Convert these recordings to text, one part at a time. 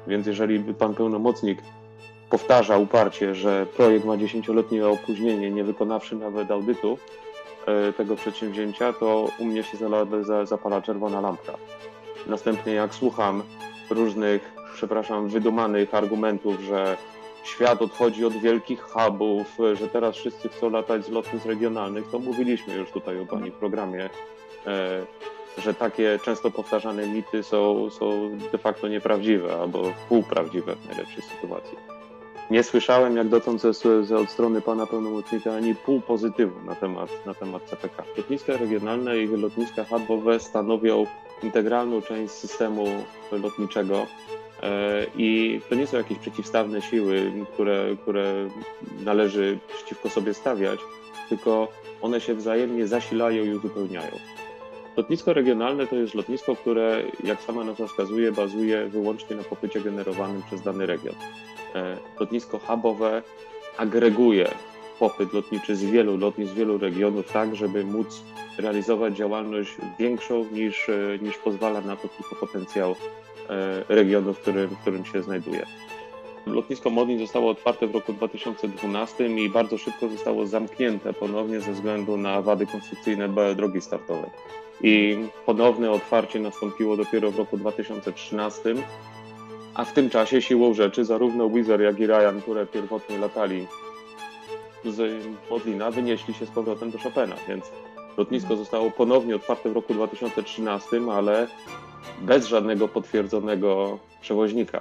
Więc jeżeli pan pełnomocnik powtarza uparcie, że projekt ma 10-letnie opóźnienie, nie wykonawszy nawet audytu tego przedsięwzięcia, to u mnie się zapala czerwona lampka. Następnie jak słucham różnych, wydumanych argumentów, że świat odchodzi od wielkich hubów, że teraz wszyscy chcą latać z lotnisk regionalnych, to mówiliśmy już tutaj o pani w programie, że takie często powtarzane mity są de facto nieprawdziwe albo półprawdziwe w najlepszej sytuacji. Nie słyszałem jak dotąd od strony pana pełnomocnika ani pół pozytywu na temat CPK. Lotniska regionalne i lotniska hubowe stanowią integralną część systemu lotniczego i to nie są jakieś przeciwstawne siły, które należy przeciwko sobie stawiać, tylko one się wzajemnie zasilają i uzupełniają. Lotnisko regionalne to jest lotnisko, które, jak sama nazwa wskazuje, bazuje wyłącznie na popycie generowanym przez dany region. Lotnisko hubowe agreguje popyt lotniczy z wielu lotnisk, z wielu regionów, tak, żeby móc realizować działalność większą niż pozwala na to tylko potencjał regionu, w którym się znajduje. Lotnisko Modlin zostało otwarte w roku 2012 i bardzo szybko zostało zamknięte ponownie ze względu na wady konstrukcyjne drogi startowej. I ponowne otwarcie nastąpiło dopiero w roku 2013, a w tym czasie siłą rzeczy zarówno Wizz Air, jak i Ryan, które pierwotnie latali z Modlina, wynieśli się z powrotem do Chopina, więc lotnisko zostało ponownie otwarte w roku 2013, ale bez żadnego potwierdzonego przewoźnika.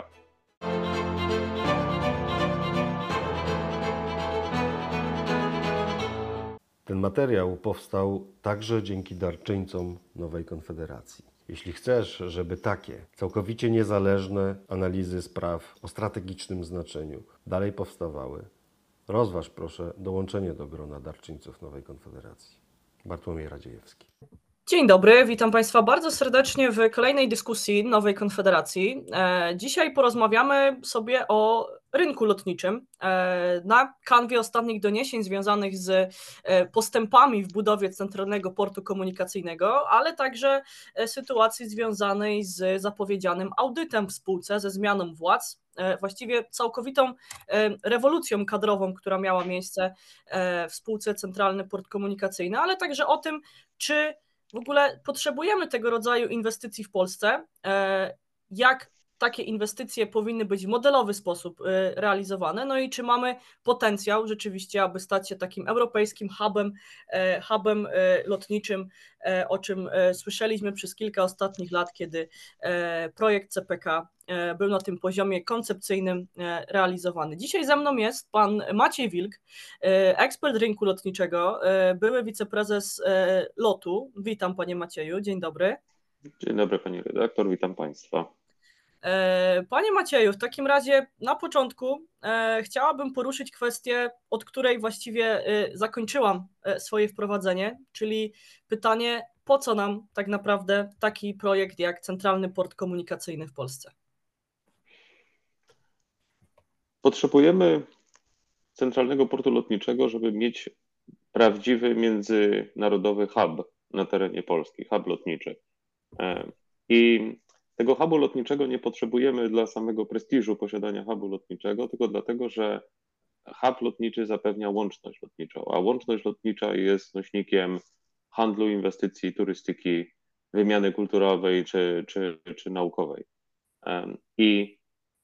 Ten materiał powstał także dzięki darczyńcom Nowej Konfederacji. Jeśli chcesz, żeby takie całkowicie niezależne analizy spraw o strategicznym znaczeniu dalej powstawały, rozważ proszę dołączenie do grona darczyńców Nowej Konfederacji. Bartłomiej Radziejewski. Dzień dobry, witam Państwa bardzo serdecznie w kolejnej dyskusji Nowej Konfederacji. Dzisiaj porozmawiamy sobie o rynku lotniczym na kanwie ostatnich doniesień związanych z postępami w budowie Centralnego Portu Komunikacyjnego, ale także sytuacji związanej z zapowiedzianym audytem w spółce, ze zmianą władz, właściwie całkowitą rewolucją kadrową, która miała miejsce w spółce Centralny Port Komunikacyjny, ale także o tym, czy w ogóle potrzebujemy tego rodzaju inwestycji w Polsce, jak takie inwestycje powinny być w modelowy sposób realizowane, no i czy mamy potencjał rzeczywiście, aby stać się takim europejskim hubem lotniczym, o czym słyszeliśmy przez kilka ostatnich lat, kiedy projekt CPK był na tym poziomie koncepcyjnym realizowany. Dzisiaj ze mną jest pan Maciej Wilk, ekspert rynku lotniczego, były wiceprezes LOT-u. Witam panie Macieju, dzień dobry. Dzień dobry pani redaktor, witam państwa. Panie Macieju, w takim razie na początku chciałabym poruszyć kwestię, od której właściwie zakończyłam swoje wprowadzenie, czyli pytanie, po co nam tak naprawdę taki projekt jak Centralny Port Komunikacyjny w Polsce? Potrzebujemy Centralnego Portu Lotniczego, żeby mieć prawdziwy międzynarodowy hub na terenie Polski, hub lotniczy. I tego hubu lotniczego nie potrzebujemy dla samego prestiżu posiadania hubu lotniczego, tylko dlatego, że hub lotniczy zapewnia łączność lotniczą, a łączność lotnicza jest nośnikiem handlu, inwestycji, turystyki, wymiany kulturowej czy naukowej. I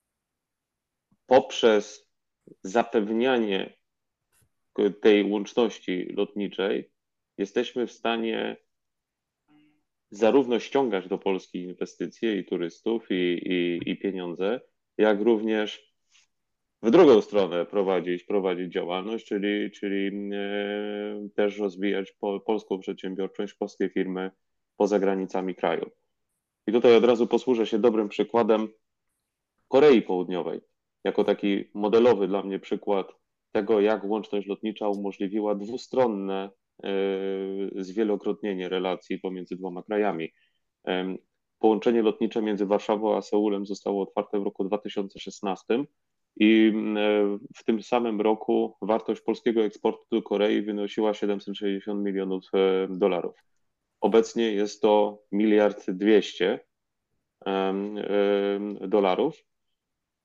poprzez zapewnianie tej łączności lotniczej jesteśmy w stanie zarówno ściągać do Polski inwestycje i turystów i pieniądze, jak również w drugą stronę prowadzić działalność, czyli też rozwijać polską przedsiębiorczość, polskie firmy poza granicami kraju. I tutaj od razu posłużę się dobrym przykładem Korei Południowej, jako taki modelowy dla mnie przykład tego, jak łączność lotnicza umożliwiła dwustronne zwielokrotnienie relacji pomiędzy dwoma krajami. Połączenie lotnicze między Warszawą a Seulem zostało otwarte w roku 2016 i w tym samym roku wartość polskiego eksportu do Korei wynosiła 760 milionów dolarów. Obecnie jest to 1,2 miliarda dolarów.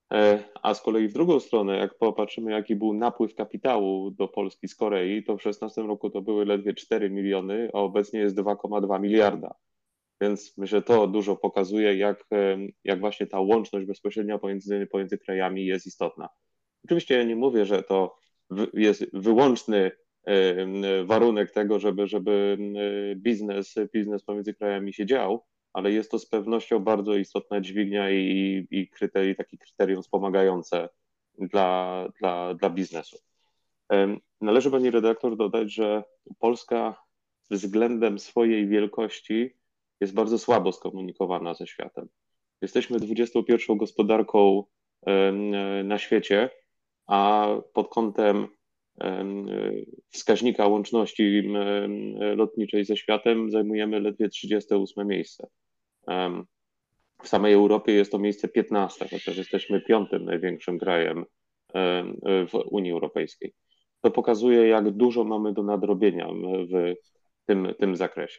A z kolei w drugą stronę, jak popatrzymy, jaki był napływ kapitału do Polski z Korei, to w 2016 roku to były ledwie 4 miliony, a obecnie jest 2,2 miliarda. Więc myślę, że to dużo pokazuje, jak właśnie ta łączność bezpośrednia pomiędzy krajami jest istotna. Oczywiście ja nie mówię, że to jest wyłączny warunek tego, żeby biznes pomiędzy krajami się dział, ale jest to z pewnością bardzo istotna dźwignia i takie kryterium wspomagające dla biznesu. Należy pani redaktor dodać, że Polska względem swojej wielkości jest bardzo słabo skomunikowana ze światem. Jesteśmy 21. gospodarką na świecie, a pod kątem wskaźnika łączności lotniczej ze światem zajmujemy ledwie 38 miejsce. W samej Europie jest to miejsce 15, chociaż jesteśmy piątym największym krajem w Unii Europejskiej. To pokazuje, jak dużo mamy do nadrobienia w tym zakresie.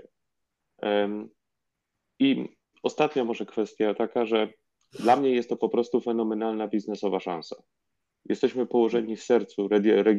I ostatnia może kwestia taka, że dla mnie jest to po prostu fenomenalna biznesowa szansa. Jesteśmy położeni w sercu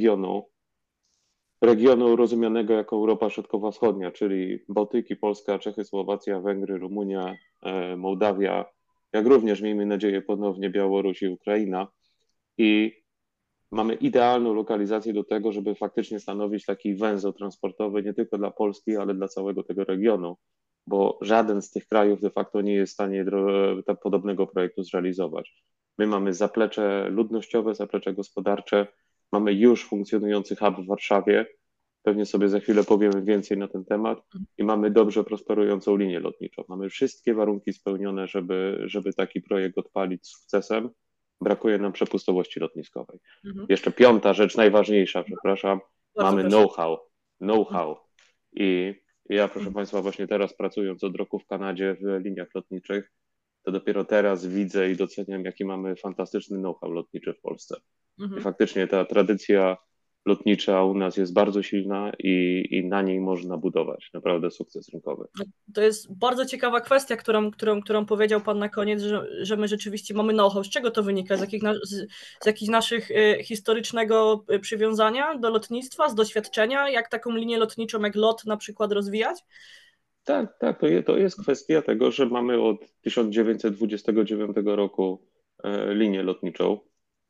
regionu rozumianego jako Europa Środkowo-Wschodnia, czyli Bałtyki, Polska, Czechy, Słowacja, Węgry, Rumunia, Mołdawia, jak również, miejmy nadzieję, ponownie Białoruś i Ukraina. I mamy idealną lokalizację do tego, żeby faktycznie stanowić taki węzeł transportowy nie tylko dla Polski, ale dla całego tego regionu, bo żaden z tych krajów de facto nie jest w stanie podobnego projektu zrealizować. My mamy zaplecze ludnościowe, zaplecze gospodarcze, mamy już funkcjonujący hub w Warszawie, pewnie sobie za chwilę powiemy więcej na ten temat i mamy dobrze prosperującą linię lotniczą. Mamy wszystkie warunki spełnione, żeby taki projekt odpalić z sukcesem. Brakuje nam przepustowości lotniskowej. Jeszcze piąta rzecz, najważniejsza, przepraszam, Bardzo mamy proszę. know-how. I ja, proszę Państwa, właśnie teraz pracując od roku w Kanadzie w liniach lotniczych, to dopiero teraz widzę i doceniam, jaki mamy fantastyczny know-how lotniczy w Polsce. I faktycznie ta tradycja lotnicza u nas jest bardzo silna i na niej można budować naprawdę sukces rynkowy. To jest bardzo ciekawa kwestia, którą powiedział Pan na koniec, że my rzeczywiście mamy know-how. Z czego to wynika? Z jakichś naszych historycznego przywiązania do lotnictwa, z doświadczenia? Jak taką linię lotniczą jak LOT na przykład rozwijać? Tak, to jest kwestia tego, że mamy od 1929 roku linię lotniczą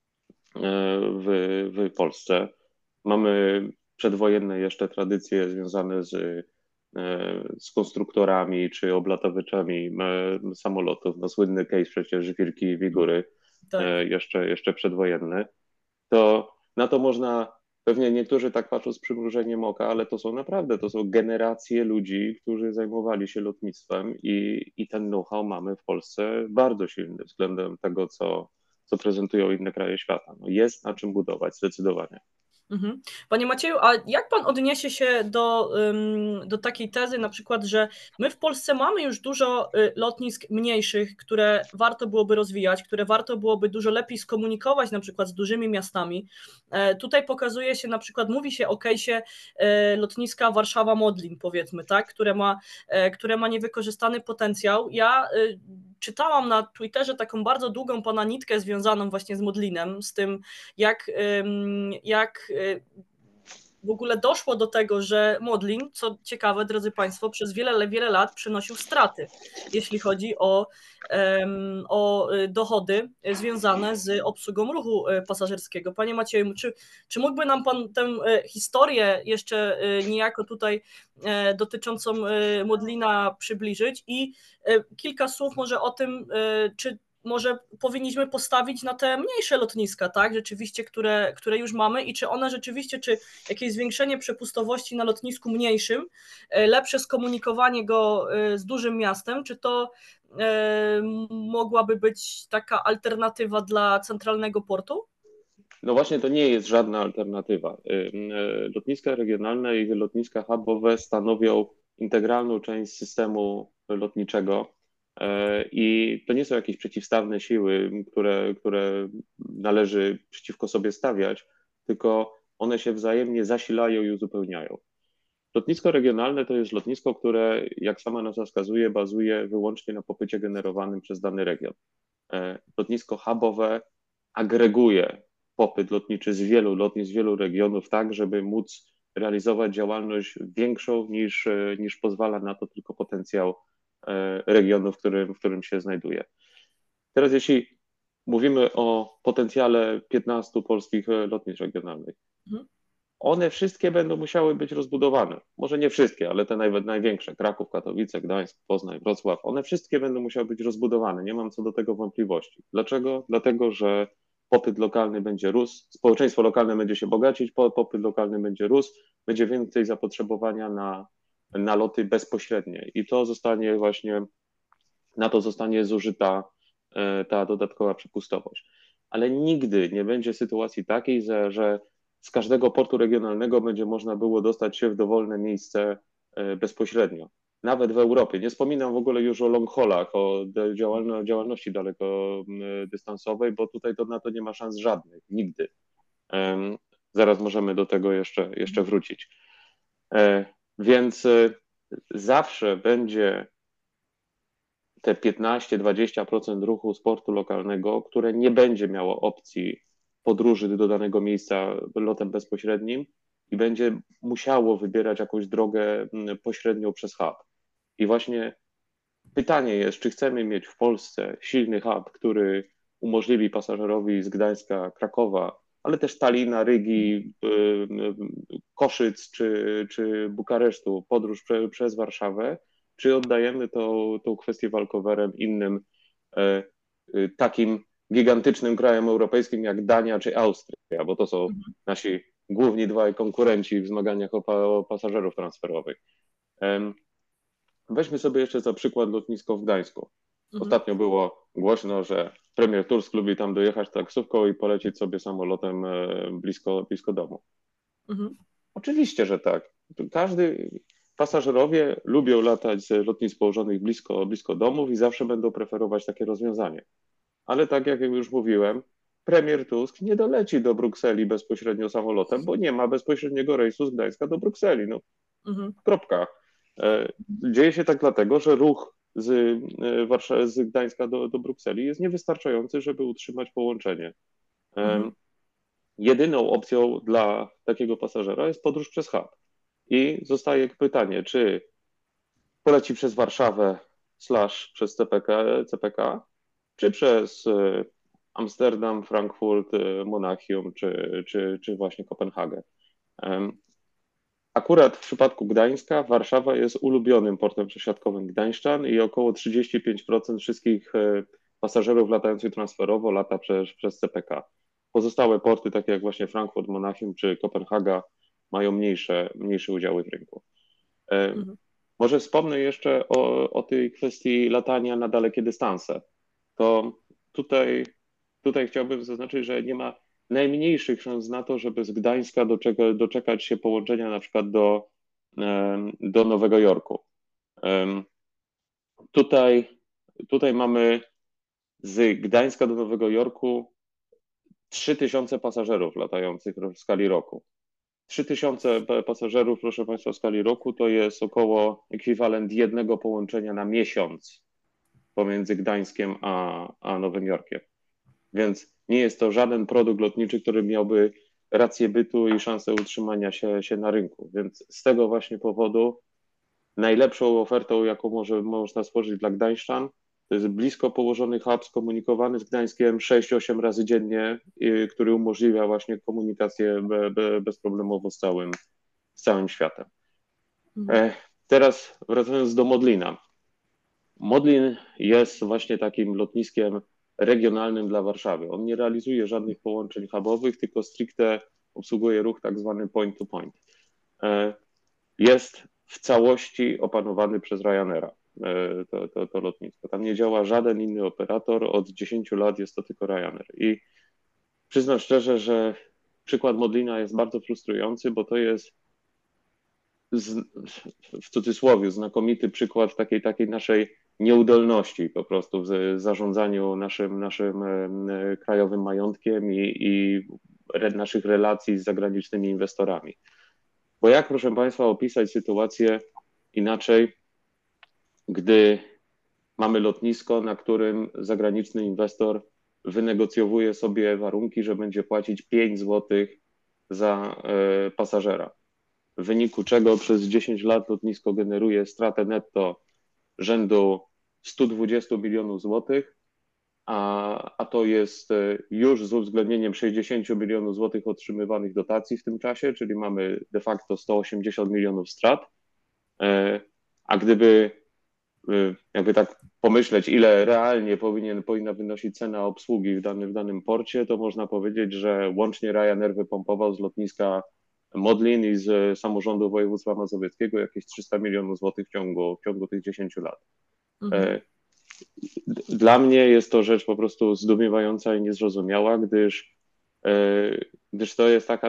w Polsce. Mamy przedwojenne jeszcze tradycje związane z konstruktorami czy oblatowyczami samolotów. No, słynny case przecież Żwirki Wigury, Tak. jeszcze przedwojenny. To na to można, pewnie niektórzy tak patrzą z przymrużeniem oka, ale to są generacje ludzi, którzy zajmowali się lotnictwem i ten know-how mamy w Polsce bardzo silny względem tego, co prezentują inne kraje świata. No jest na czym budować, zdecydowanie. Panie Macieju, a jak Pan odniesie się do takiej tezy, na przykład, że my w Polsce mamy już dużo lotnisk mniejszych, które warto byłoby rozwijać, które warto byłoby dużo lepiej skomunikować na przykład z dużymi miastami. Tutaj pokazuje się na przykład, mówi się o case'ie lotniska Warszawa-Modlin, powiedzmy, tak, które ma niewykorzystany potencjał. Ja czytałam na Twitterze taką bardzo długą Pana nitkę związaną właśnie z Modlinem, z tym jak w ogóle doszło do tego, że Modlin, co ciekawe, drodzy Państwo, przez wiele lat przynosił straty, jeśli chodzi o dochody związane z obsługą ruchu pasażerskiego. Panie Macieju, czy mógłby nam Pan tę historię jeszcze niejako tutaj dotyczącą Modlina przybliżyć i kilka słów może o tym, czy może powinniśmy postawić na te mniejsze lotniska, tak, rzeczywiście, które już mamy i czy one rzeczywiście, czy jakieś zwiększenie przepustowości na lotnisku mniejszym, lepsze skomunikowanie go z dużym miastem, czy to mogłaby być taka alternatywa dla centralnego portu? No właśnie, to nie jest żadna alternatywa. Lotniska regionalne i lotniska hubowe stanowią integralną część systemu lotniczego i to nie są jakieś przeciwstawne siły, które należy przeciwko sobie stawiać, tylko one się wzajemnie zasilają i uzupełniają. Lotnisko regionalne to jest lotnisko, które, jak sama nazwa wskazuje, bazuje wyłącznie na popycie generowanym przez dany region. Lotnisko hubowe agreguje popyt lotniczy z wielu lotnisk, z wielu regionów, tak, żeby móc realizować działalność większą niż pozwala na to tylko potencjał regionu, w którym się znajduje. Teraz jeśli mówimy o potencjale 15 polskich lotnisk regionalnych, one wszystkie będą musiały być rozbudowane. Może nie wszystkie, ale te największe, Kraków, Katowice, Gdańsk, Poznań, Wrocław, one wszystkie będą musiały być rozbudowane. Nie mam co do tego wątpliwości. Dlaczego? Dlatego, że popyt lokalny będzie rósł, społeczeństwo lokalne będzie się bogacić, popyt lokalny będzie rósł, będzie więcej zapotrzebowania na loty bezpośrednie i to zostanie właśnie, na to zostanie zużyta ta dodatkowa przepustowość. Ale nigdy nie będzie sytuacji takiej, że z każdego portu regionalnego będzie można było dostać się w dowolne miejsce bezpośrednio. Nawet w Europie. Nie wspominam w ogóle już o long haulach, o działalności dalekodystansowej, bo tutaj na to nie ma szans żadnych, nigdy. Zaraz możemy do tego jeszcze wrócić. Więc zawsze będzie te 15-20% ruchu sportu lokalnego, które nie będzie miało opcji podróży do danego miejsca lotem bezpośrednim i będzie musiało wybierać jakąś drogę pośrednią przez hub. I właśnie pytanie jest, czy chcemy mieć w Polsce silny hub, który umożliwi pasażerowi z Gdańska, Krakowa, ale też Talina, Rygi, Koszyc czy Bukaresztu podróż przez Warszawę, czy oddajemy tą kwestię walkowerem innym takim gigantycznym krajem europejskim jak Dania czy Austria, bo to są nasi główni dwaj konkurenci w zmaganiach o pasażerów transferowych. Weźmy sobie jeszcze za przykład lotnisko w Gdańsku. Ostatnio było głośno, że premier Tusk lubi tam dojechać taksówką i polecieć sobie samolotem blisko domu. Oczywiście, że tak. Pasażerowie lubią latać z lotnisk położonych blisko domów i zawsze będą preferować takie rozwiązanie. Ale tak jak już mówiłem, premier Tusk nie doleci do Brukseli bezpośrednio samolotem, bo nie ma bezpośredniego rejsu z Gdańska do Brukseli. No, kropka. Dzieje się tak dlatego, że ruch z Gdańska do Brukseli jest niewystarczający, żeby utrzymać połączenie. Jedyną opcją dla takiego pasażera jest podróż przez hub. I zostaje pytanie, czy poleci przez Warszawę / przez CPK, czy przez Amsterdam, Frankfurt, Monachium, czy właśnie Kopenhagę. Akurat w przypadku Gdańska Warszawa jest ulubionym portem przesiadkowym gdańszczan i około 35% wszystkich pasażerów latających transferowo lata przez CPK. Pozostałe porty, takie jak właśnie Frankfurt, Monachium czy Kopenhaga, mają mniejsze udziały w rynku. Może wspomnę jeszcze o tej kwestii latania na dalekie dystanse. To tutaj chciałbym zaznaczyć, że nie ma najmniejszych szans na to, żeby z Gdańska doczekać się połączenia na przykład do Nowego Jorku. Tutaj mamy z Gdańska do Nowego Jorku 3000 pasażerów latających w skali roku. 3000 pasażerów, proszę Państwa, w skali roku to jest około ekwiwalent jednego połączenia na miesiąc pomiędzy Gdańskiem a Nowym Jorkiem. Więc nie jest to żaden produkt lotniczy, który miałby rację bytu i szansę utrzymania się na rynku. Więc z tego właśnie powodu najlepszą ofertą, jaką można stworzyć dla gdańszczan, to jest blisko położony hub skomunikowany z Gdańskiem 6-8 razy dziennie, który umożliwia właśnie komunikację bezproblemowo z całym światem. Teraz wracając do Modlina. Modlin jest właśnie takim lotniskiem regionalnym dla Warszawy. On nie realizuje żadnych połączeń hubowych, tylko stricte obsługuje ruch tak zwany point to point. Jest w całości opanowany przez Ryanaira, to lotnisko. Tam nie działa żaden inny operator, od 10 lat jest to tylko Ryanair. I przyznam szczerze, że przykład Modlina jest bardzo frustrujący, bo to jest w cudzysłowie znakomity przykład takiej naszej nieudolności po prostu w zarządzaniu naszym krajowym majątkiem i naszych relacji z zagranicznymi inwestorami. Bo jak, proszę Państwa, opisać sytuację inaczej, gdy mamy lotnisko, na którym zagraniczny inwestor wynegocjowuje sobie warunki, że będzie płacić 5 zł za pasażera. W wyniku czego przez 10 lat lotnisko generuje stratę netto rzędu 120 milionów złotych, a to jest już z uwzględnieniem 60 milionów złotych otrzymywanych dotacji w tym czasie, czyli mamy de facto 180 milionów strat. A gdyby jakby tak pomyśleć, ile realnie powinna wynosić cena obsługi w danym porcie, to można powiedzieć, że łącznie Ryanair wypompował z lotniska Modlin i z samorządu województwa mazowieckiego jakieś 300 milionów złotych w ciągu tych 10 lat. Dla mnie jest to rzecz po prostu zdumiewająca i niezrozumiała, gdyż to jest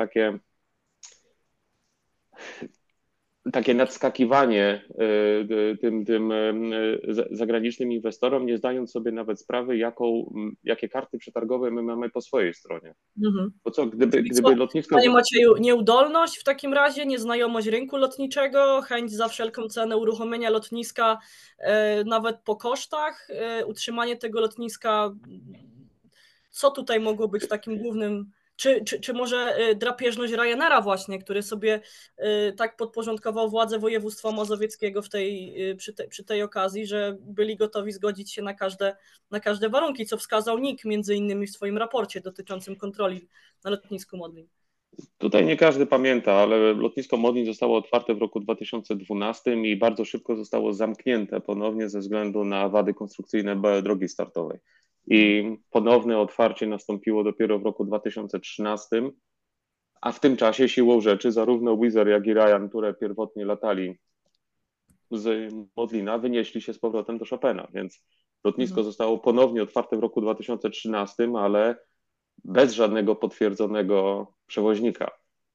takie nadskakiwanie tym zagranicznym inwestorom, nie zdając sobie nawet sprawy, jakie karty przetargowe my mamy po swojej stronie. Bo co, gdyby lotnisko... Panie Macieju, nieudolność w takim razie, nieznajomość rynku lotniczego, chęć za wszelką cenę uruchomienia lotniska, nawet po kosztach, utrzymanie tego lotniska, co tutaj mogło być takim głównym... Czy może drapieżność Ryanaira właśnie, który sobie tak podporządkował władzę województwa mazowieckiego przy tej okazji, że byli gotowi zgodzić się na każde warunki, co wskazał NIK między innymi w swoim raporcie dotyczącym kontroli na lotnisku Modlin. Tutaj nie każdy pamięta, ale lotnisko Modlin zostało otwarte w roku 2012 i bardzo szybko zostało zamknięte ponownie ze względu na wady konstrukcyjne drogi startowej. I ponowne otwarcie nastąpiło dopiero w roku 2013, a w tym czasie siłą rzeczy zarówno Wizz Air, jak i Ryan, które pierwotnie latali z Modlina, wynieśli się z powrotem do Chopina, więc lotnisko zostało ponownie otwarte w roku 2013, ale bez żadnego potwierdzonego przewoźnika.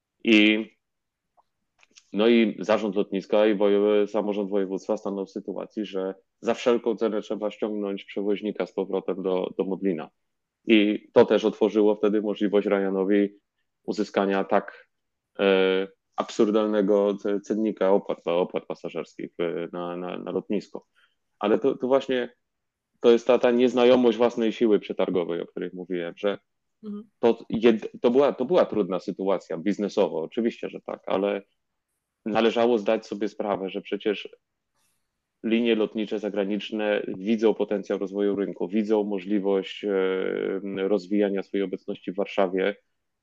No i zarząd lotniska i samorząd województwa stanął w sytuacji, że za wszelką cenę trzeba ściągnąć przewoźnika z powrotem do Modlina. I to też otworzyło wtedy możliwość Ryanowi uzyskania tak absurdalnego cennika opłat pasażerskich na lotnisko. Ale to właśnie to jest ta nieznajomość własnej siły przetargowej, o której mówiłem, że to była trudna sytuacja biznesowo, oczywiście, że tak, ale należało zdać sobie sprawę, że przecież linie lotnicze zagraniczne widzą potencjał rozwoju rynku, widzą możliwość rozwijania swojej obecności w Warszawie,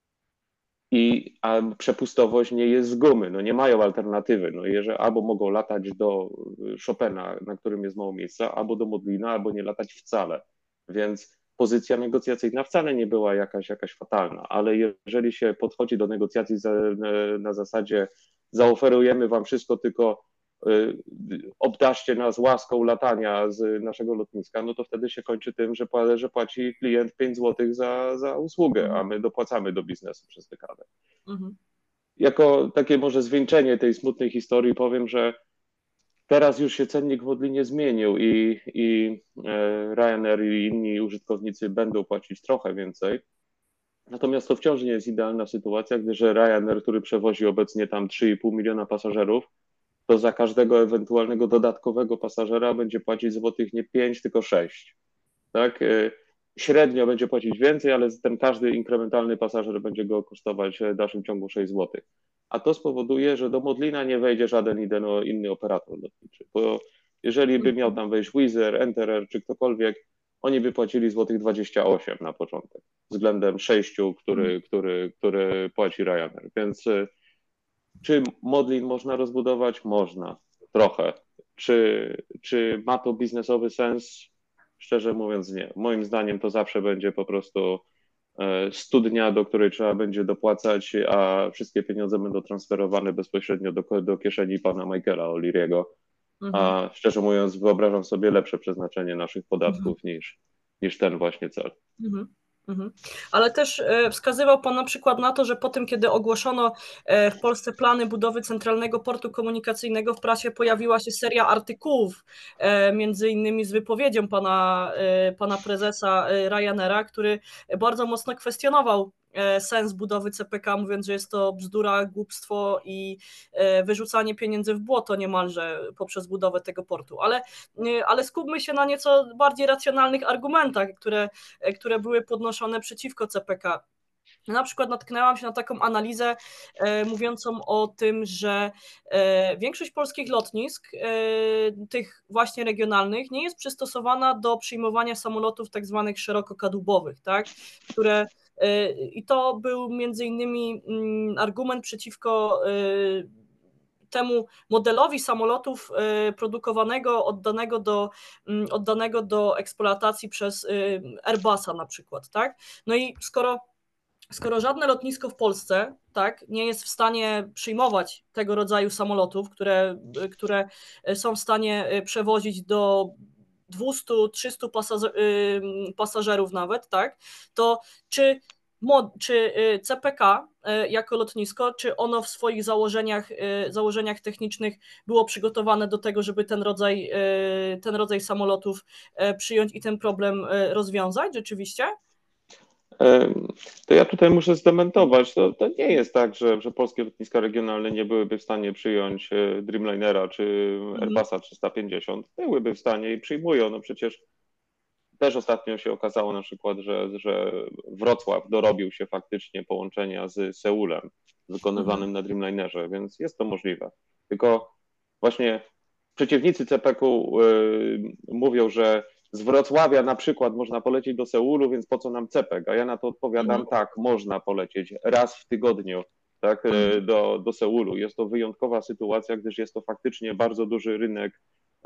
a przepustowość nie jest z gumy, no nie mają alternatywy. No albo mogą latać do Chopina, na którym jest mało miejsca, albo do Modlina, albo nie latać wcale. Więc pozycja negocjacyjna wcale nie była jakaś fatalna, ale jeżeli się podchodzi do negocjacji na zasadzie zaoferujemy wam wszystko, tylko obdarzcie nas łaską latania z naszego lotniska, no to wtedy się kończy tym, że płaci klient 5 zł za usługę, a my dopłacamy do biznesu przez dekadę. Jako takie może zwieńczenie tej smutnej historii powiem, że teraz już się cennik w Modlinie zmienił i Ryanair i inni użytkownicy będą płacić trochę więcej. Natomiast to wciąż nie jest idealna sytuacja, gdyż Ryanair, który przewozi obecnie tam 3,5 miliona pasażerów, to za każdego ewentualnego dodatkowego pasażera będzie płacić złotych nie 5, tylko 6. Tak? Średnio będzie płacić więcej, ale ten każdy inkrementalny pasażer będzie go kosztować w dalszym ciągu 6 zł. A to spowoduje, że do Modlina nie wejdzie żaden inny operator lotniczy. Bo jeżeli by miał tam wejść Wizz Air, Enter Air czy ktokolwiek, oni by płacili złotych 28 na początek względem 6, który płaci Ryanair. Więc czy Modlin można rozbudować? Można. Trochę. Czy ma to biznesowy sens? Szczerze mówiąc nie. Moim zdaniem to zawsze będzie po prostu studnia, do której trzeba będzie dopłacać, a wszystkie pieniądze będą transferowane bezpośrednio do kieszeni pana Michaela O'Leary'ego. A szczerze mówiąc wyobrażam sobie lepsze przeznaczenie naszych podatków niż ten właśnie cel. Ale też wskazywał Pan na przykład na to, że po tym, kiedy ogłoszono w Polsce plany budowy centralnego portu komunikacyjnego, w prasie pojawiła się seria artykułów, między innymi z wypowiedzią pana prezesa Ryanaira, który bardzo mocno kwestionował sens budowy CPK, mówiąc, że jest to bzdura, głupstwo i wyrzucanie pieniędzy w błoto niemalże poprzez budowę tego portu. Ale skupmy się na nieco bardziej racjonalnych argumentach, które były podnoszone przeciwko CPK. Na przykład natknęłam się na taką analizę mówiącą o tym, że większość polskich lotnisk, tych właśnie regionalnych, nie jest przystosowana do przyjmowania samolotów tak zwanych szerokokadłubowych, tak? I to był między innymi argument przeciwko temu modelowi samolotów produkowanego, oddanego do eksploatacji przez Airbusa na przykład, tak? No i skoro żadne lotnisko w Polsce, tak, nie jest w stanie przyjmować tego rodzaju samolotów, które są w stanie przewozić do 200-300 pasażerów nawet, tak, to czy CPK jako lotnisko, czy ono w swoich założeniach technicznych było przygotowane do tego, żeby ten rodzaj samolotów przyjąć i ten problem rozwiązać rzeczywiście? To ja tutaj muszę zdementować. To nie jest tak, że polskie lotniska regionalne nie byłyby w stanie przyjąć Dreamlinera czy Airbusa 350. Byłyby w stanie i przyjmują. No przecież też ostatnio się okazało na przykład, że Wrocław dorobił się faktycznie połączenia z Seulem wykonywanym na Dreamlinerze, więc jest to możliwe. Tylko właśnie przeciwnicy CPK-u mówią, że z Wrocławia na przykład można polecieć do Seulu, więc po co nam CPK? A ja na to odpowiadam, tak, można polecieć raz w tygodniu, tak, do Seulu. Jest to wyjątkowa sytuacja, gdyż jest to faktycznie bardzo duży rynek,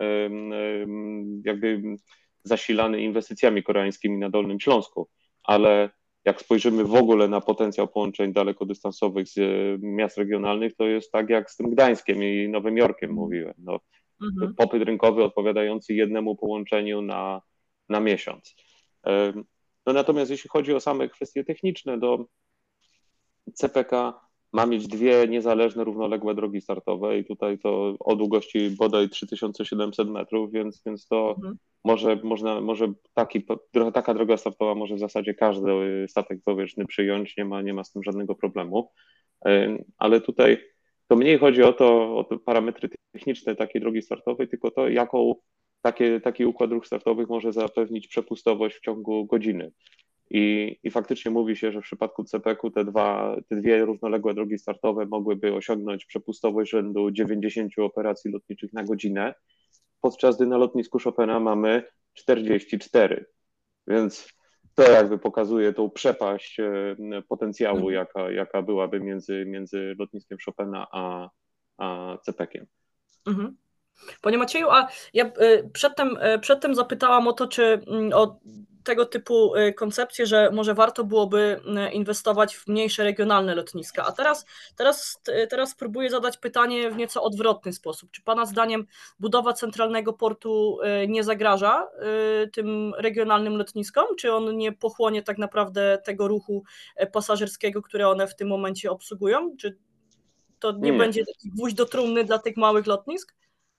jakby zasilany inwestycjami koreańskimi na Dolnym Śląsku, ale jak spojrzymy w ogóle na potencjał połączeń dalekodystansowych z miast regionalnych, to jest tak jak z tym Gdańskiem i Nowym Jorkiem mówiłem. No, popyt rynkowy odpowiadający jednemu połączeniu na miesiąc. No natomiast jeśli chodzi o same kwestie techniczne, to CPK ma mieć dwie niezależne, równoległe drogi startowe i tutaj to o długości bodaj 3700 metrów, więc to może taka droga startowa może w zasadzie każdy statek powietrzny przyjąć, nie ma z tym żadnego problemu. Ale tutaj to mniej chodzi o te parametry techniczne takiej drogi startowej, tylko to, jaką taki układ dróg startowych może zapewnić przepustowość w ciągu godziny. I faktycznie mówi się, że w przypadku CPK-u te dwie równoległe drogi startowe mogłyby osiągnąć przepustowość rzędu 90 operacji lotniczych na godzinę, podczas gdy na lotnisku Chopina mamy 44. Więc to jakby pokazuje tą przepaść potencjału, jaka byłaby między lotniskiem Chopina a CPK-iem. Panie Macieju, a ja przedtem zapytałam o to, czy o tego typu koncepcję, że może warto byłoby inwestować w mniejsze regionalne lotniska. A teraz spróbuję zadać pytanie w nieco odwrotny sposób. Czy Pana zdaniem budowa centralnego portu nie zagraża tym regionalnym lotniskom? Czy on nie pochłonie tak naprawdę tego ruchu pasażerskiego, które one w tym momencie obsługują? Czy to nie będzie taki gwóźdź do trumny dla tych małych lotnisk?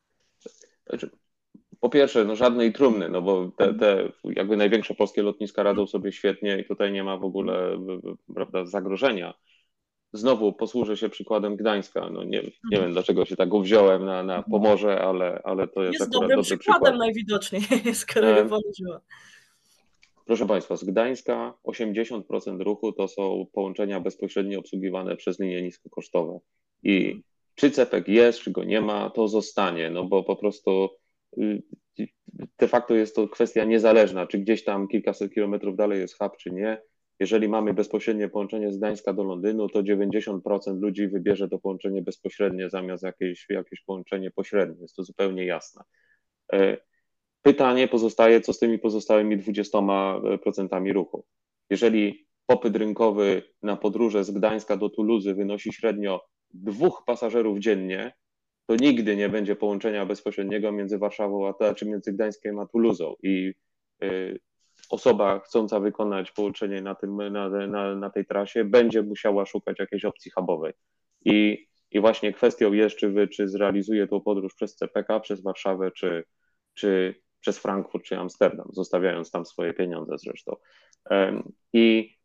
Po pierwsze, no żadnej trumny, no bo te jakby największe polskie lotniska radzą sobie świetnie i tutaj nie ma w ogóle, prawda, zagrożenia. Znowu posłużę się przykładem Gdańska. No nie wiem, dlaczego się tak uwziąłem na Pomorze, ale to jest akurat dobrym dobry przykładem przykład. najwidoczniej, skoro je położyła. Proszę Państwa, z Gdańska 80% ruchu to są połączenia bezpośrednio obsługiwane przez linie niskokosztowe. I czy CPK jest, czy go nie ma, to zostanie, no bo po prostu de facto jest to kwestia niezależna, czy gdzieś tam kilkaset kilometrów dalej jest hub, czy nie. Jeżeli mamy bezpośrednie połączenie z Gdańska do Londynu, to 90% ludzi wybierze to połączenie bezpośrednie zamiast jakieś połączenie pośrednie. Jest to zupełnie jasne. Pytanie pozostaje, co z tymi pozostałymi 20% ruchu. Jeżeli popyt rynkowy na podróże z Gdańska do Tuluzy wynosi średnio 2 pasażerów dziennie, to nigdy nie będzie połączenia bezpośredniego między Warszawą czy między Gdańskiem a Tuluzą. I osoba chcąca wykonać połączenie na tej trasie będzie musiała szukać jakiejś opcji hubowej. I właśnie kwestią jest, czy zrealizuje tą podróż przez CPK, przez Warszawę, czy przez Frankfurt, czy Amsterdam, zostawiając tam swoje pieniądze zresztą. I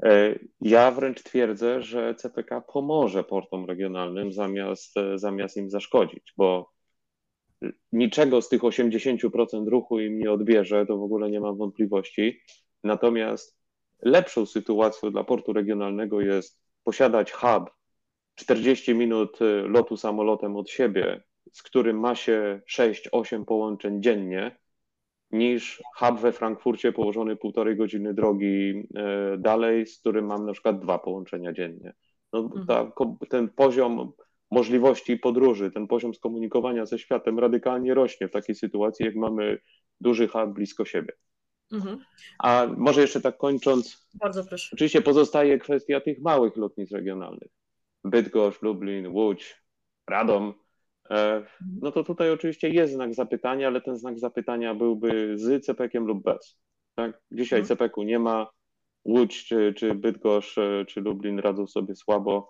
Ja wręcz twierdzę, że CPK pomoże portom regionalnym zamiast im zaszkodzić, bo niczego z tych 80% ruchu im nie odbierze, to w ogóle nie mam wątpliwości. Natomiast lepszą sytuacją dla portu regionalnego jest posiadać hub 40 minut lotu samolotem od siebie, z którym ma się 6-8 połączeń dziennie, niż hub we Frankfurcie położony 1,5 godziny drogi dalej, z którym mam na przykład 2 połączenia dziennie. No, ten poziom możliwości podróży, ten poziom skomunikowania ze światem radykalnie rośnie w takiej sytuacji, jak mamy duży hub blisko siebie. A może jeszcze tak kończąc, Bardzo proszę. oczywiście pozostaje kwestia tych małych lotnisk regionalnych. Bydgoszcz, Lublin, Łódź, Radom. No to tutaj oczywiście jest znak zapytania, ale ten znak zapytania byłby z CPK-iem lub bez. Tak? Dzisiaj CPK-u nie ma, Łódź czy Bydgoszcz czy Lublin radzą sobie słabo.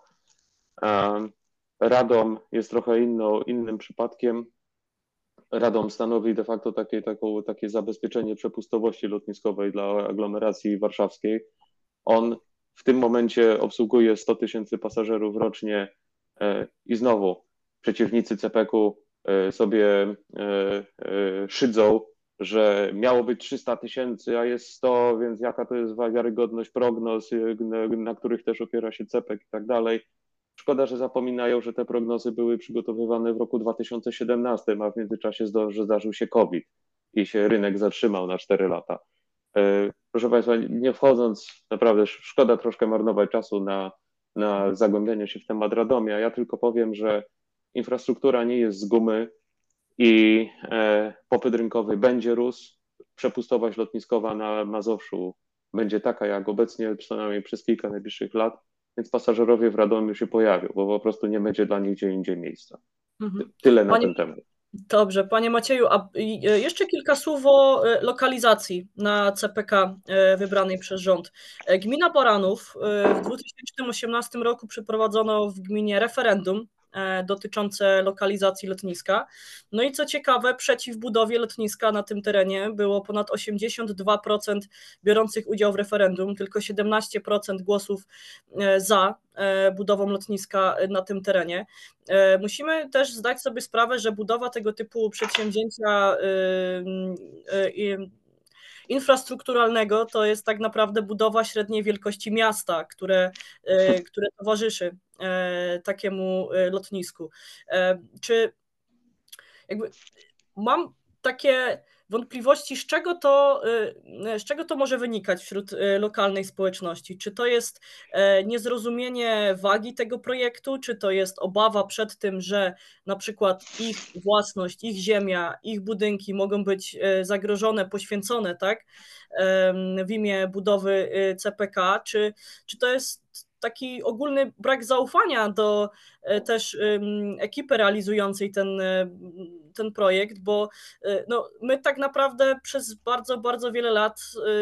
Radom jest trochę innym przypadkiem. Radom stanowi de facto takie zabezpieczenie przepustowości lotniskowej dla aglomeracji warszawskiej. On w tym momencie obsługuje 100 000 pasażerów rocznie i znowu przeciwnicy CPK-u sobie szydzą, że miało być 300 000, a jest 100, więc jaka to jest wiarygodność prognoz, na których też opiera się CPK i tak dalej. Szkoda, że zapominają, że te prognozy były przygotowywane w roku 2017, a w międzyczasie zdarzył się COVID i się rynek zatrzymał na 4 lata. Proszę Państwa, nie wchodząc, naprawdę szkoda troszkę marnować czasu na zagłębianie się w temat Radomia. Ja tylko powiem, że infrastruktura nie jest z gumy i popyt rynkowy będzie rósł. Przepustowość lotniskowa na Mazowszu będzie taka jak obecnie, przynajmniej przez kilka najbliższych lat, więc pasażerowie w Radomiu się pojawią, bo po prostu nie będzie dla nich gdzie indziej miejsca. Tyle na ten temat. Dobrze, Panie Macieju, a jeszcze kilka słów o lokalizacji na CPK wybranej przez rząd. Gmina Baranów w 2018 roku przeprowadzono w gminie referendum dotyczące lokalizacji lotniska. No i co ciekawe, przeciw budowie lotniska na tym terenie było ponad 82% biorących udział w referendum, tylko 17% głosów za budową lotniska na tym terenie. Musimy też zdać sobie sprawę, że budowa tego typu przedsięwzięcia infrastrukturalnego to jest tak naprawdę budowa średniej wielkości miasta, które towarzyszy takiemu lotnisku. Czy jakby mam takie wątpliwości, z czego to może wynikać wśród lokalnej społeczności? Czy to jest niezrozumienie wagi tego projektu, czy to jest obawa przed tym, że na przykład ich własność, ich ziemia, ich budynki mogą być zagrożone, poświęcone, tak, w imię budowy CPK, czy to jest taki ogólny brak zaufania do też ekipy realizującej ten projekt, bo no, my tak naprawdę przez bardzo, bardzo wiele lat,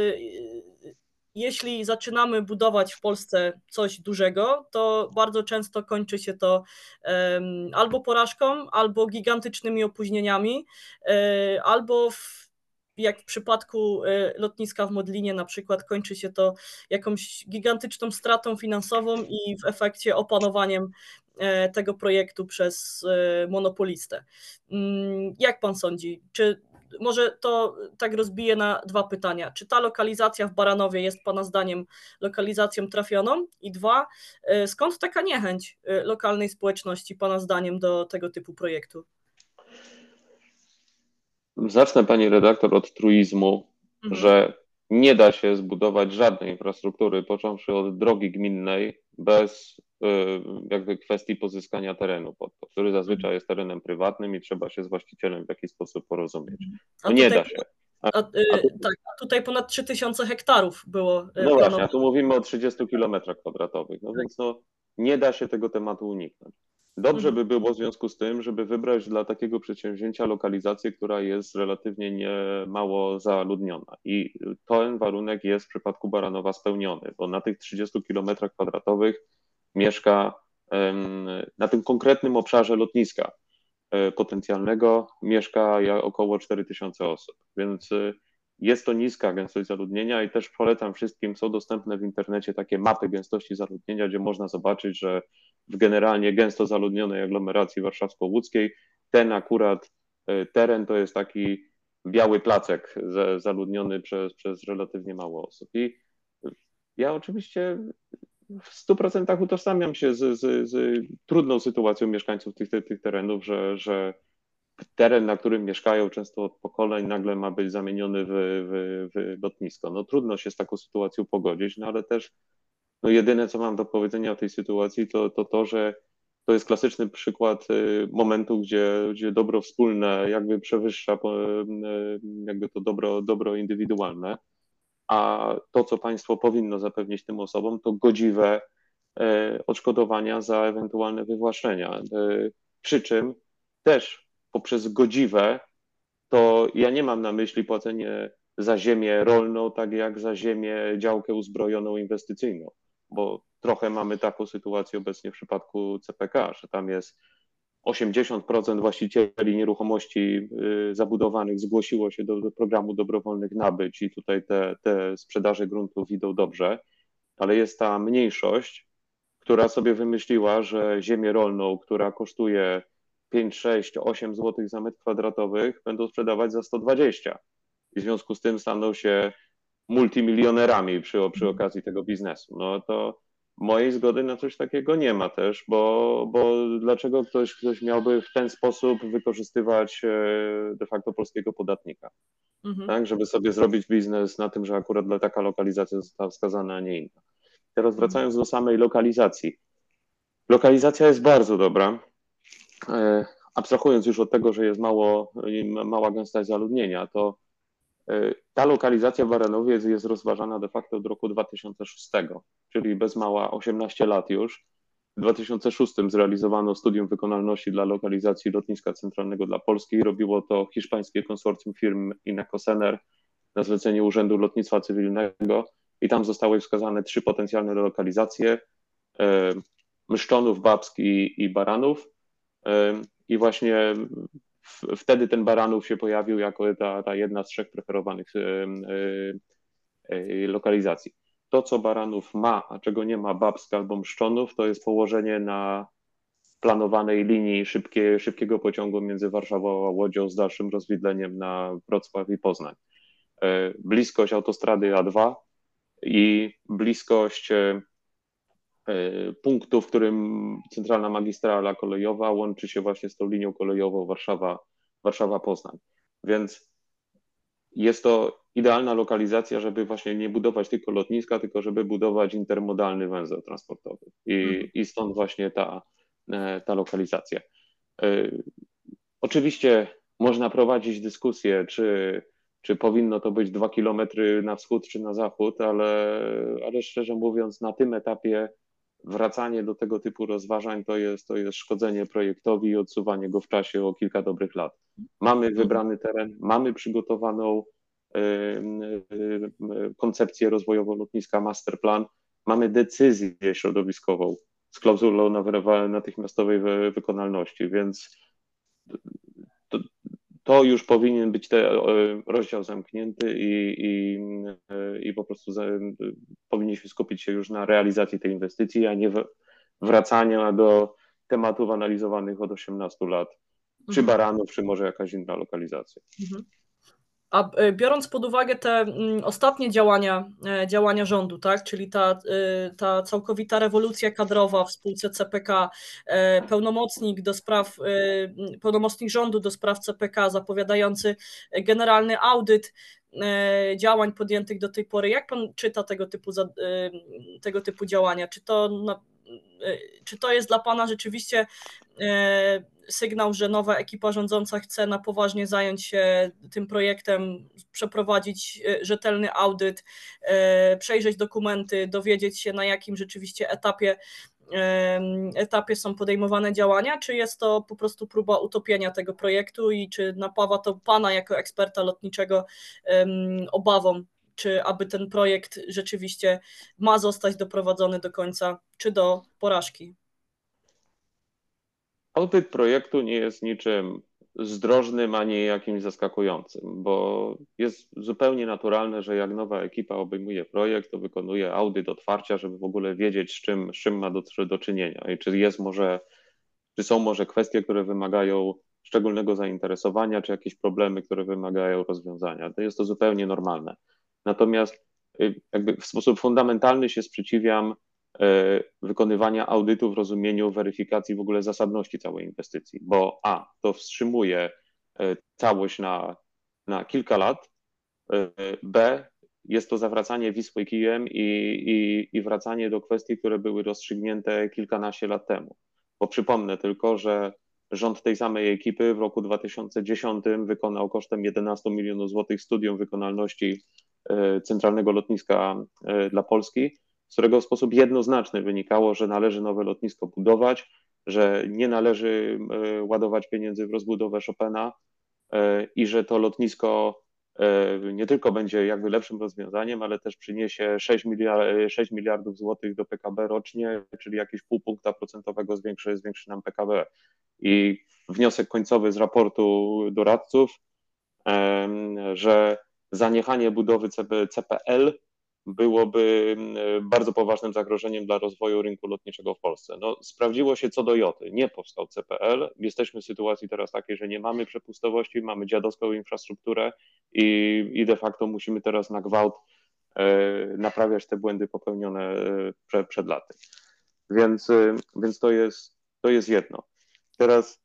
jeśli zaczynamy budować w Polsce coś dużego, to bardzo często kończy się to albo porażką, albo gigantycznymi opóźnieniami, albo jak w przypadku lotniska w Modlinie na przykład kończy się to jakąś gigantyczną stratą finansową i w efekcie opanowaniem tego projektu przez monopolistę. Jak pan sądzi? Czy może to tak rozbiję na 2 pytania. Czy ta lokalizacja w Baranowie jest pana zdaniem lokalizacją trafioną? I 2, skąd taka niechęć lokalnej społeczności pana zdaniem do tego typu projektu? Zacznę, pani redaktor, od truizmu, że nie da się zbudować żadnej infrastruktury, począwszy od drogi gminnej, bez jakby kwestii pozyskania terenu pod to, który zazwyczaj jest terenem prywatnym i trzeba się z właścicielem w jakiś sposób porozumieć. No nie da się. Tutaj ponad 3000 hektarów było No właśnie, a tu mówimy o 30 kilometrach kwadratowych, no więc nie da się tego tematu uniknąć. Dobrze by było w związku z tym, żeby wybrać dla takiego przedsięwzięcia lokalizację, która jest relatywnie nie mało zaludniona. I ten warunek jest w przypadku Baranowa spełniony, bo na tych 30 kilometrach kwadratowych mieszka na tym konkretnym obszarze lotniska potencjalnego mieszka około 4000 osób. Więc jest to niska gęstość zaludnienia i też polecam wszystkim, są dostępne w internecie takie mapy gęstości zaludnienia, gdzie można zobaczyć, że w generalnie gęsto zaludnionej aglomeracji warszawsko-łódzkiej ten akurat teren to jest taki biały placek zaludniony przez relatywnie mało osób. I ja oczywiście w 100% utożsamiam się z trudną sytuacją mieszkańców tych terenów, że teren, na którym mieszkają często od pokoleń, nagle ma być zamieniony w lotnisko. No trudno się z taką sytuacją pogodzić, no ale też no jedyne, co mam do powiedzenia o tej sytuacji, to, że to jest klasyczny przykład momentu, gdzie dobro wspólne jakby przewyższa jakby to dobro indywidualne, a to, co państwo powinno zapewnić tym osobom, to godziwe odszkodowania za ewentualne wywłaszczenia. Przy czym też poprzez godziwe, to ja nie mam na myśli płacenie za ziemię rolną, tak jak za ziemię, działkę uzbrojoną inwestycyjną, bo trochę mamy taką sytuację obecnie w przypadku CPK, że tam jest 80% właścicieli nieruchomości zabudowanych zgłosiło się do programu dobrowolnych nabyć i tutaj te sprzedaże gruntów idą dobrze, ale jest ta mniejszość, która sobie wymyśliła, że ziemię rolną, która kosztuje 5, 6, 8 zł za metr kwadratowych, będą sprzedawać za 120. I w związku z tym staną się multimilionerami przy okazji tego biznesu. No to mojej zgody na coś takiego nie ma też, bo dlaczego ktoś miałby w ten sposób wykorzystywać de facto polskiego podatnika, tak, żeby sobie zrobić biznes na tym, że akurat taka lokalizacja została wskazana, a nie inna. Teraz wracając do samej lokalizacji. Lokalizacja jest bardzo dobra. Abstrahując już od tego, że jest mała gęstość zaludnienia, to ta lokalizacja w Baranowie jest rozważana de facto od roku 2006, czyli bez mała 18 lat już. W 2006 zrealizowano studium wykonalności dla lokalizacji lotniska centralnego dla Polski. Robiło to hiszpańskie konsorcjum firm Inacosener na zlecenie Urzędu Lotnictwa Cywilnego i tam zostały wskazane 3 potencjalne lokalizacje: Myszczonów, Babsk i Baranów. I właśnie wtedy ten Baranów się pojawił jako ta jedna z 3 preferowanych lokalizacji. To, co Baranów ma, a czego nie ma Babsk albo Mszczonów, to jest położenie na planowanej linii szybkiego pociągu między Warszawą a Łodzią z dalszym rozwidleniem na Wrocław i Poznań. Bliskość autostrady A2 i bliskość punktu, w którym centralna magistrala kolejowa łączy się właśnie z tą linią kolejową Warszawa-Poznań. Więc jest to idealna lokalizacja, żeby właśnie nie budować tylko lotniska, tylko żeby budować intermodalny węzeł transportowy. I stąd właśnie ta lokalizacja. Oczywiście można prowadzić dyskusję, czy powinno to być 2 kilometry na wschód czy na zachód, ale szczerze mówiąc na tym etapie wracanie do tego typu rozważań to jest szkodzenie projektowi i odsuwanie go w czasie o kilka dobrych lat. Mamy wybrany teren, mamy przygotowaną koncepcję rozwojową lotniska, masterplan, mamy decyzję środowiskową z klauzulą natychmiastowej wykonalności, więc to już powinien być rozdział zamknięty i po prostu powinniśmy skupić się już na realizacji tej inwestycji, a nie wracania do tematów analizowanych od 18 lat, czy Baranów, czy może jakaś inna lokalizacja. A biorąc pod uwagę te ostatnie działania rządu, tak, czyli ta całkowita rewolucja kadrowa w spółce CPK, pełnomocnik rządu do spraw CPK zapowiadający generalny audyt działań podjętych do tej pory, jak pan czyta tego typu działania? Czy to jest dla pana rzeczywiście sygnał, że nowa ekipa rządząca chce na poważnie zająć się tym projektem, przeprowadzić rzetelny audyt, przejrzeć dokumenty, dowiedzieć się, na jakim rzeczywiście etapie są podejmowane działania, czy jest to po prostu próba utopienia tego projektu i czy napawa to pana jako eksperta lotniczego obawą, czy aby ten projekt rzeczywiście ma zostać doprowadzony do końca, czy do porażki? Audyt projektu nie jest niczym zdrożnym, a nie jakimś zaskakującym, bo jest zupełnie naturalne, że jak nowa ekipa obejmuje projekt, to wykonuje audyt otwarcia, żeby w ogóle wiedzieć, z czym ma do czynienia i czy są może kwestie, które wymagają szczególnego zainteresowania, czy jakieś problemy, które wymagają rozwiązania. To jest to zupełnie normalne. Natomiast jakby w sposób fundamentalny się sprzeciwiam wykonywania audytu w rozumieniu weryfikacji w ogóle zasadności całej inwestycji, bo to wstrzymuje całość na kilka lat, b, jest to zawracanie Wisły kijem i wracanie do kwestii, które były rozstrzygnięte kilkanaście lat temu. Bo przypomnę tylko, że rząd tej samej ekipy w roku 2010 wykonał kosztem 11 milionów złotych studium wykonalności centralnego lotniska dla Polski, z którego w sposób jednoznaczny wynikało, że należy nowe lotnisko budować, że nie należy ładować pieniędzy w rozbudowę Chopina i że to lotnisko nie tylko będzie jakby lepszym rozwiązaniem, ale też przyniesie 6 miliardów złotych do PKB rocznie, czyli jakieś 0,5 punkta procentowego zwiększy nam PKB. I wniosek końcowy z raportu doradców, że zaniechanie budowy CPL byłoby bardzo poważnym zagrożeniem dla rozwoju rynku lotniczego w Polsce. No, sprawdziło się co do joty. Nie powstał CPL. Jesteśmy w sytuacji teraz takiej, że nie mamy przepustowości, mamy dziadowską infrastrukturę i de facto musimy teraz na gwałt naprawiać te błędy popełnione przed laty. Więc to jest jedno. Teraz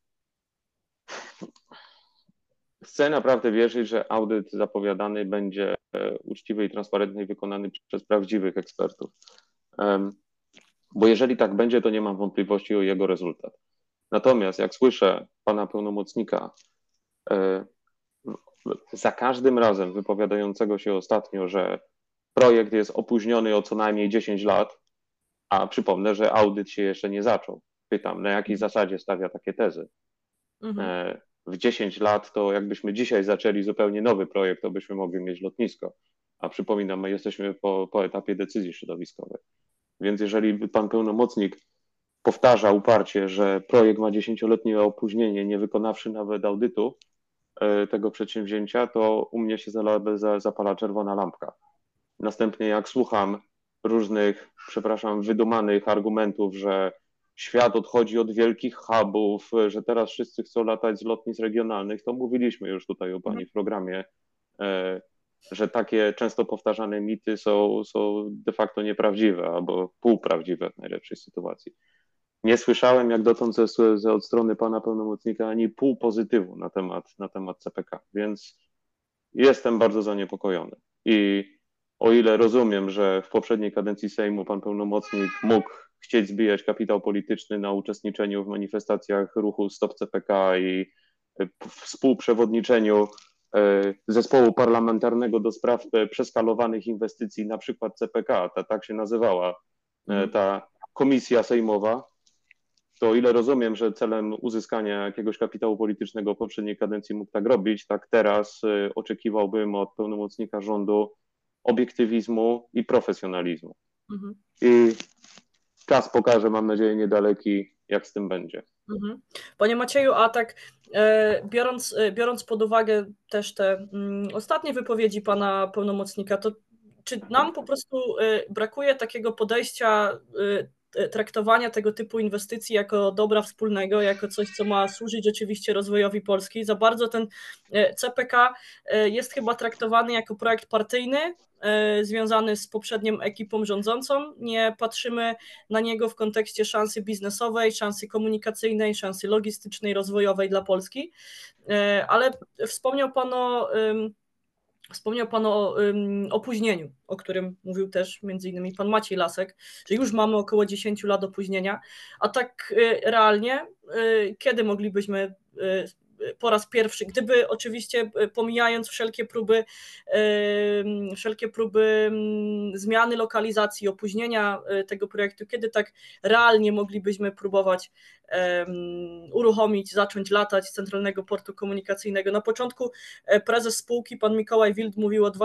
chcę naprawdę wierzyć, że audyt zapowiadany będzie uczciwy i transparentny i wykonany przez prawdziwych ekspertów. Bo jeżeli tak będzie, to nie mam wątpliwości o jego rezultat. Natomiast jak słyszę pana pełnomocnika za każdym razem wypowiadającego się ostatnio, że projekt jest opóźniony o co najmniej 10 lat, a przypomnę, że audyt się jeszcze nie zaczął. Pytam, na jakiej zasadzie stawia takie tezy? W 10 lat to jakbyśmy dzisiaj zaczęli zupełnie nowy projekt, to byśmy mogli mieć lotnisko. A przypominam, my jesteśmy po etapie decyzji środowiskowej. Więc jeżeli pan pełnomocnik powtarza uparcie, że projekt ma 10-letnie opóźnienie, nie wykonawszy nawet audytu tego przedsięwzięcia, to u mnie się zapala czerwona lampka. Następnie jak słucham różnych, wydumanych argumentów, że świat odchodzi od wielkich hubów, że teraz wszyscy chcą latać z lotnisk regionalnych, to mówiliśmy już tutaj o pani w programie, że takie często powtarzane mity są de facto nieprawdziwe albo półprawdziwe w najlepszej sytuacji. Nie słyszałem jak dotąd od strony pana pełnomocnika ani pół pozytywu na temat CPK, więc jestem bardzo zaniepokojony. I o ile rozumiem, że w poprzedniej kadencji Sejmu pan pełnomocnik mógł chcieć zbijać kapitał polityczny na uczestniczeniu w manifestacjach ruchu Stop CPK i współprzewodniczeniu zespołu parlamentarnego do spraw przeskalowanych inwestycji, na przykład CPK, tak się nazywała ta komisja sejmowa, to o ile rozumiem, że celem uzyskania jakiegoś kapitału politycznego w poprzedniej kadencji mógł tak robić, tak teraz oczekiwałbym od pełnomocnika rządu obiektywizmu i profesjonalizmu. I czas pokaże, mam nadzieję, niedaleki, jak z tym będzie. Panie Macieju, a tak biorąc pod uwagę też te ostatnie wypowiedzi pana pełnomocnika, to czy nam po prostu brakuje takiego podejścia, traktowania tego typu inwestycji jako dobra wspólnego, jako coś, co ma służyć oczywiście rozwojowi Polski? Za bardzo ten CPK jest chyba traktowany jako projekt partyjny, związany z poprzednią ekipą rządzącą. Nie patrzymy na niego w kontekście szansy biznesowej, szansy komunikacyjnej, szansy logistycznej, rozwojowej dla Polski. Ale wspomniał Pan o opóźnieniu, o którym mówił też między innymi pan Maciej Lasek, że już mamy około 10 lat opóźnienia, a tak realnie, kiedy moglibyśmy po raz pierwszy, gdyby oczywiście pomijając wszelkie próby zmiany lokalizacji, opóźnienia tego projektu, kiedy tak realnie moglibyśmy próbować zacząć latać z Centralnego Portu Komunikacyjnego? Na początku prezes spółki, pan Mikołaj Wild, mówił o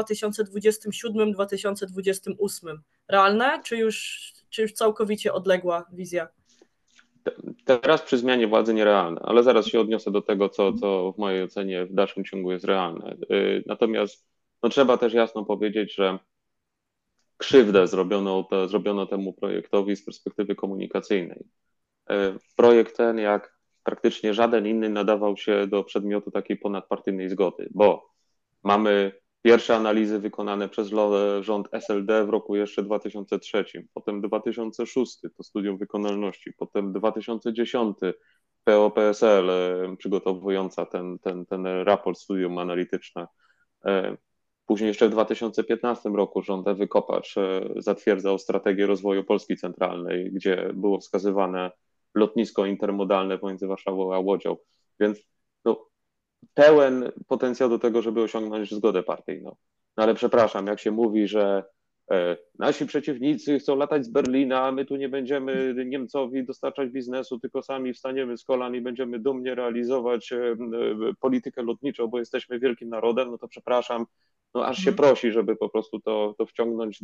2027-2028. Realne, czy już całkowicie odległa wizja? Teraz przy zmianie władzy nierealne, ale zaraz się odniosę do tego, co w mojej ocenie w dalszym ciągu jest realne. Natomiast no, trzeba też jasno powiedzieć, że krzywdę zrobiono temu projektowi z perspektywy komunikacyjnej. Projekt ten, jak praktycznie żaden inny, nadawał się do przedmiotu takiej ponadpartyjnej zgody, bo mamy pierwsze analizy wykonane przez rząd SLD w roku jeszcze 2003, potem 2006 to studium wykonalności, potem 2010 PO-PSL przygotowująca ten raport studium analityczne. Później jeszcze w 2015 roku rząd Ewy Kopacz zatwierdzał strategię rozwoju Polski Centralnej, gdzie było wskazywane lotnisko intermodalne pomiędzy Warszawą a Łodzią. Więc no, pełen potencjał do tego, żeby osiągnąć zgodę partyjną. No ale przepraszam, jak się mówi, że nasi przeciwnicy chcą latać z Berlina, a my tu nie będziemy Niemcowi dostarczać biznesu, tylko sami wstaniemy z kolan i będziemy dumnie realizować politykę lotniczą, bo jesteśmy wielkim narodem, no to przepraszam, no aż się prosi, żeby po prostu to wciągnąć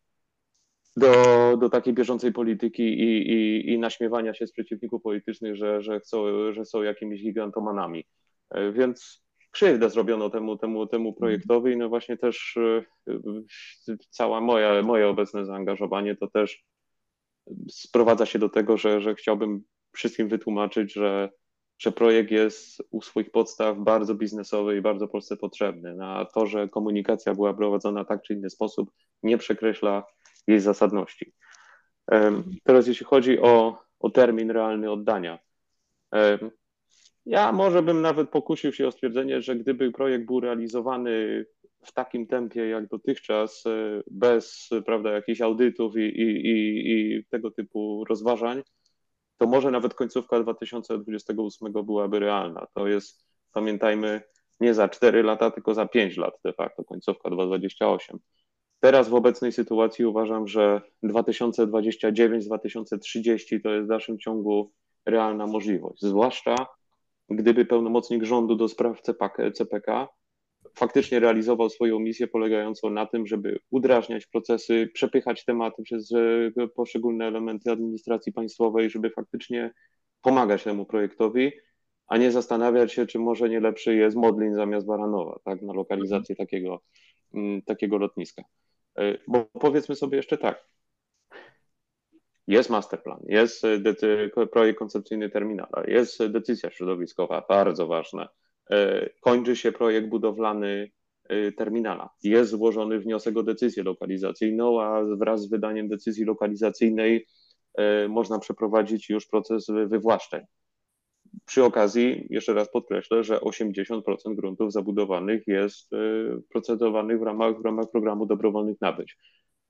do takiej bieżącej polityki i naśmiewania się z przeciwników politycznych, że są jakimiś gigantomanami. Więc krzywdę zrobiono temu projektowi, no właśnie też cała moje obecne zaangażowanie to też sprowadza się do tego, że chciałbym wszystkim wytłumaczyć, że projekt jest u swoich podstaw bardzo biznesowy i bardzo Polsce potrzebny. A to, że komunikacja była prowadzona tak czy inny sposób, nie przekreśla jej zasadności. Teraz jeśli chodzi o termin realny oddania. Ja może bym nawet pokusił się o stwierdzenie, że gdyby projekt był realizowany w takim tempie jak dotychczas, bez, prawda, jakichś audytów i tego typu rozważań, to może nawet końcówka 2028 byłaby realna. To jest, pamiętajmy, nie za 4 lata, tylko za 5 lat de facto, końcówka 2028. Teraz w obecnej sytuacji uważam, że 2029-2030 to jest w dalszym ciągu realna możliwość, zwłaszcza gdyby pełnomocnik rządu do spraw CPK faktycznie realizował swoją misję polegającą na tym, żeby udrażniać procesy, przepychać tematy przez poszczególne elementy administracji państwowej, żeby faktycznie pomagać temu projektowi, a nie zastanawiać się, czy może nie lepszy jest Modlin zamiast Baranowa, tak, na lokalizację takiego lotniska. Bo powiedzmy sobie jeszcze tak, jest masterplan, jest projekt koncepcyjny terminala, jest decyzja środowiskowa, bardzo ważna. Kończy się projekt budowlany terminala. Jest złożony wniosek o decyzję lokalizacyjną, a wraz z wydaniem decyzji lokalizacyjnej można przeprowadzić już proces wywłaszczeń. Przy okazji, jeszcze raz podkreślę, że 80% gruntów zabudowanych jest procedowanych w ramach programu dobrowolnych nabyć.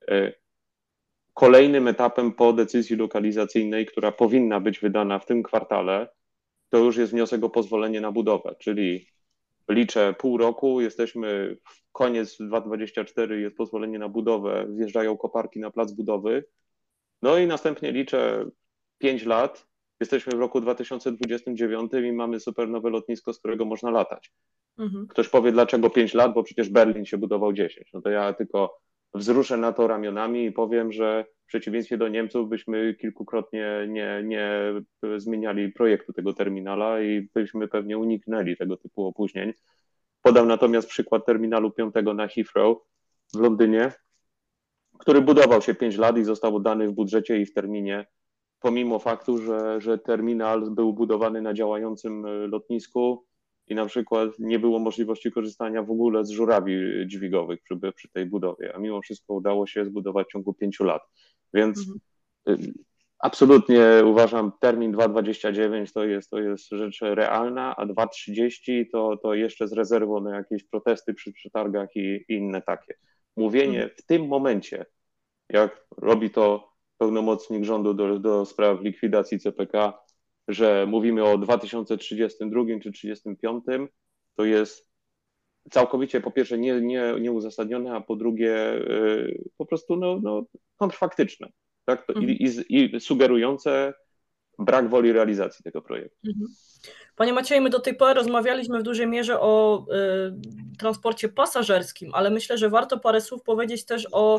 Kolejnym etapem po decyzji lokalizacyjnej, która powinna być wydana w tym kwartale, to już jest wniosek o pozwolenie na budowę, czyli liczę pół roku, jesteśmy w koniec 2024, jest pozwolenie na budowę, wjeżdżają koparki na plac budowy, no i następnie liczę 5 lat, jesteśmy w roku 2029 i mamy super nowe lotnisko, z którego można latać. Ktoś powie, dlaczego 5 lat, bo przecież Berlin się budował 10. No to ja tylko wzruszę na to ramionami i powiem, że w przeciwieństwie do Niemców byśmy kilkukrotnie nie zmieniali projektu tego terminala i byśmy pewnie uniknęli tego typu opóźnień. Podam natomiast przykład terminalu 5 na Heathrow w Londynie, który budował się 5 lat i został oddany w budżecie i w terminie, pomimo faktu, że terminal był budowany na działającym lotnisku i na przykład nie było możliwości korzystania w ogóle z żurawi dźwigowych przy tej budowie, a mimo wszystko udało się zbudować w ciągu 5 lat. Więc absolutnie uważam, termin 2,29 to jest rzecz realna, a 2,30 to jeszcze z rezerwą na jakieś protesty przy przetargach i inne takie. Mówienie w tym momencie, jak robi to pełnomocnik rządu do spraw likwidacji CPK, że mówimy o 2032 czy 2035, to jest całkowicie po pierwsze nieuzasadnione, a po drugie po prostu kontrfaktyczne, tak? I sugerujące brak woli realizacji tego projektu. Panie Macieju, my do tej pory rozmawialiśmy w dużej mierze o transporcie pasażerskim, ale myślę, że warto parę słów powiedzieć też o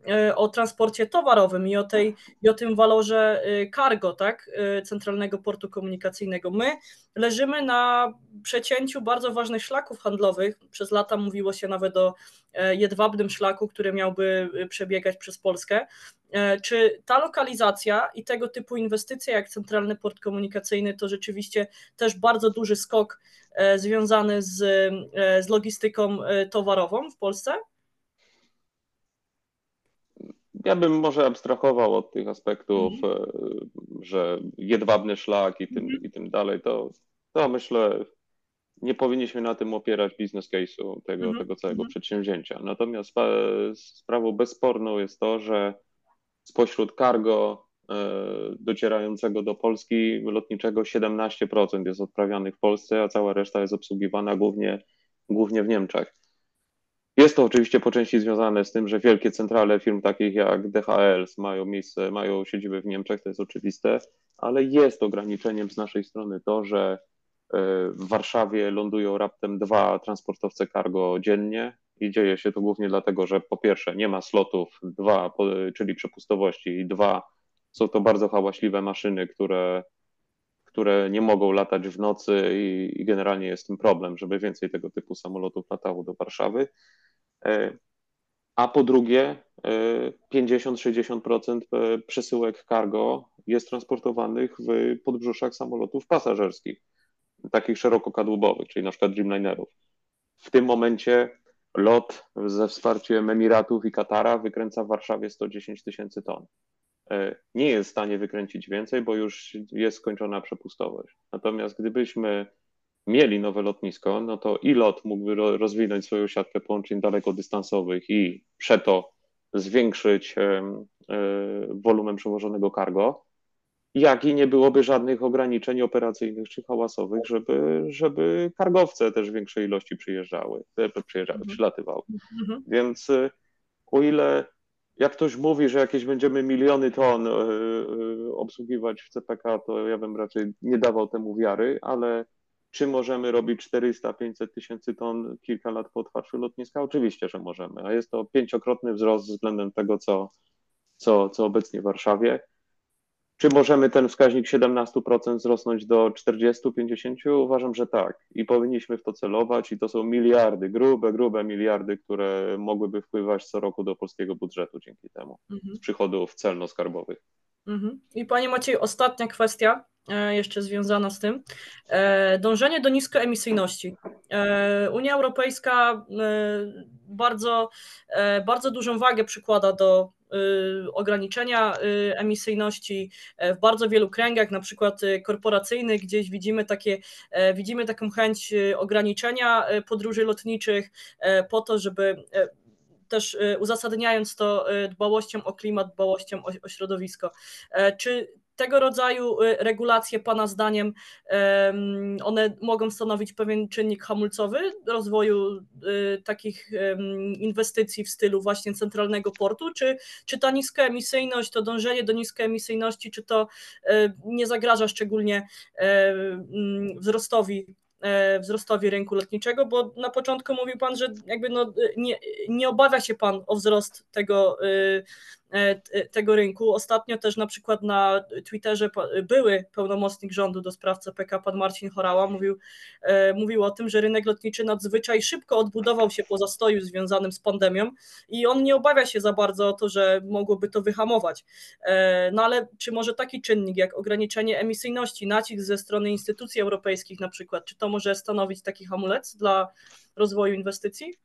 o transporcie towarowym i o tym walorze cargo, tak, Centralnego Portu Komunikacyjnego. My leżymy na przecięciu bardzo ważnych szlaków handlowych. Przez lata mówiło się nawet o jedwabnym szlaku, który miałby przebiegać przez Polskę. Czy ta lokalizacja i tego typu inwestycje jak Centralny Port Komunikacyjny to rzeczywiście też bardzo duży skok związany z logistyką towarową w Polsce? Ja bym może abstrahował od tych aspektów, że jedwabny szlak i tym dalej, to myślę, nie powinniśmy na tym opierać business case'u tego całego przedsięwzięcia. Natomiast sprawą bezsporną jest to, że spośród cargo docierającego do Polski lotniczego 17% jest odprawianych w Polsce, a cała reszta jest obsługiwana głównie w Niemczech. Jest to oczywiście po części związane z tym, że wielkie centrale firm takich jak DHL mają siedzibę w Niemczech, to jest oczywiste, ale jest ograniczeniem z naszej strony to, że w Warszawie lądują raptem 2 transportowce cargo dziennie i dzieje się to głównie dlatego, że po pierwsze nie ma slotów, 2, czyli przepustowości, i 2, są to bardzo hałaśliwe maszyny, które nie mogą latać w nocy i generalnie jest tym problem, żeby więcej tego typu samolotów latało do Warszawy. A po drugie, 50-60% przesyłek cargo jest transportowanych w podbrzuszach samolotów pasażerskich, takich szerokokadłubowych, czyli na przykład Dreamlinerów. W tym momencie LOT ze wsparciem Emiratów i Katara wykręca w Warszawie 110 000 ton. Nie jest w stanie wykręcić więcej, bo już jest skończona przepustowość. Natomiast gdybyśmy mieli nowe lotnisko, no to i LOT mógłby rozwinąć swoją siatkę połączeń dalekodystansowych i przeto zwiększyć wolumen przewożonego cargo, jak i nie byłoby żadnych ograniczeń operacyjnych czy hałasowych, żeby cargowce też w większej ilości przylatywały. Więc o ile jak ktoś mówi, że jakieś będziemy miliony ton obsługiwać w CPK, to ja bym raczej nie dawał temu wiary, ale czy możemy robić 400-500 tysięcy ton kilka lat po otwarciu lotniska? Oczywiście, że możemy, a jest to 5-krotny wzrost względem tego, co obecnie w Warszawie. Czy możemy ten wskaźnik 17% wzrosnąć do 40-50%? Uważam, że tak. I powinniśmy w to celować i to są miliardy, grube miliardy, które mogłyby wpływać co roku do polskiego budżetu dzięki temu, z przychodów celno-skarbowych. I Panie Maciej, ostatnia kwestia, jeszcze związana z tym. Dążenie do niskoemisyjności. Unia Europejska bardzo dużą wagę przykłada do ograniczenia emisyjności w bardzo wielu kręgach, na przykład korporacyjnych, gdzieś widzimy taką chęć ograniczenia podróży lotniczych po to, żeby też uzasadniając to dbałością o klimat, dbałością o środowisko. Czy tego rodzaju regulacje Pana zdaniem one mogą stanowić pewien czynnik hamulcowy rozwoju takich inwestycji w stylu właśnie centralnego portu, czy ta niskoemisyjność, to dążenie do niskoemisyjności, czy to nie zagraża szczególnie wzrostowi rynku lotniczego, bo na początku mówił Pan, że jakby nie obawia się Pan o wzrost tego rynku. Ostatnio też na przykład na Twitterze były pełnomocnik rządu do spraw CPK, pan Marcin Horała, mówił o tym, że rynek lotniczy nadzwyczaj szybko odbudował się po zastoju związanym z pandemią i on nie obawia się za bardzo o to, że mogłoby to wyhamować. No ale czy może taki czynnik jak ograniczenie emisyjności, nacisk ze strony instytucji europejskich na przykład, czy to może stanowić taki hamulec dla rozwoju inwestycji?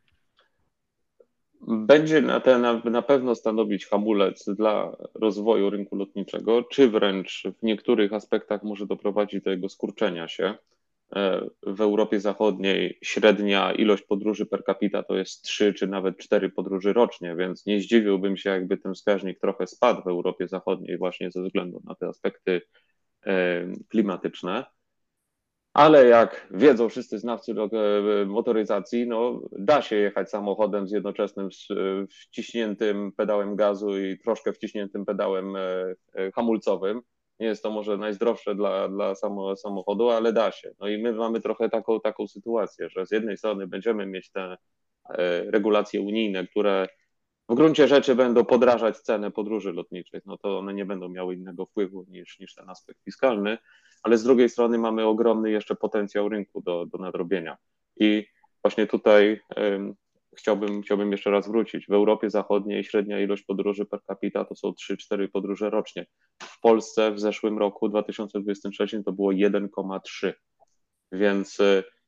Będzie na pewno stanowić hamulec dla rozwoju rynku lotniczego, czy wręcz w niektórych aspektach może doprowadzić do jego skurczenia się. W Europie Zachodniej średnia ilość podróży per capita to jest 3 czy nawet 4 podróży rocznie, więc nie zdziwiłbym się, jakby ten wskaźnik trochę spadł w Europie Zachodniej właśnie ze względu na te aspekty klimatyczne. Ale jak wiedzą wszyscy znawcy motoryzacji, no da się jechać samochodem z jednoczesnym wciśniętym pedałem gazu i troszkę wciśniętym pedałem hamulcowym. Nie jest to może najzdrowsze dla samochodu, ale da się. No i my mamy trochę taką sytuację, że z jednej strony będziemy mieć te regulacje unijne, które w gruncie rzeczy będą podrażać cenę podróży lotniczych, no to one nie będą miały innego wpływu niż ten aspekt fiskalny, ale z drugiej strony mamy ogromny jeszcze potencjał rynku do nadrobienia. I właśnie tutaj chciałbym jeszcze raz wrócić. W Europie Zachodniej średnia ilość podróży per capita to są 3-4 podróże rocznie. W Polsce w zeszłym roku, 2023, to było 1,3. Więc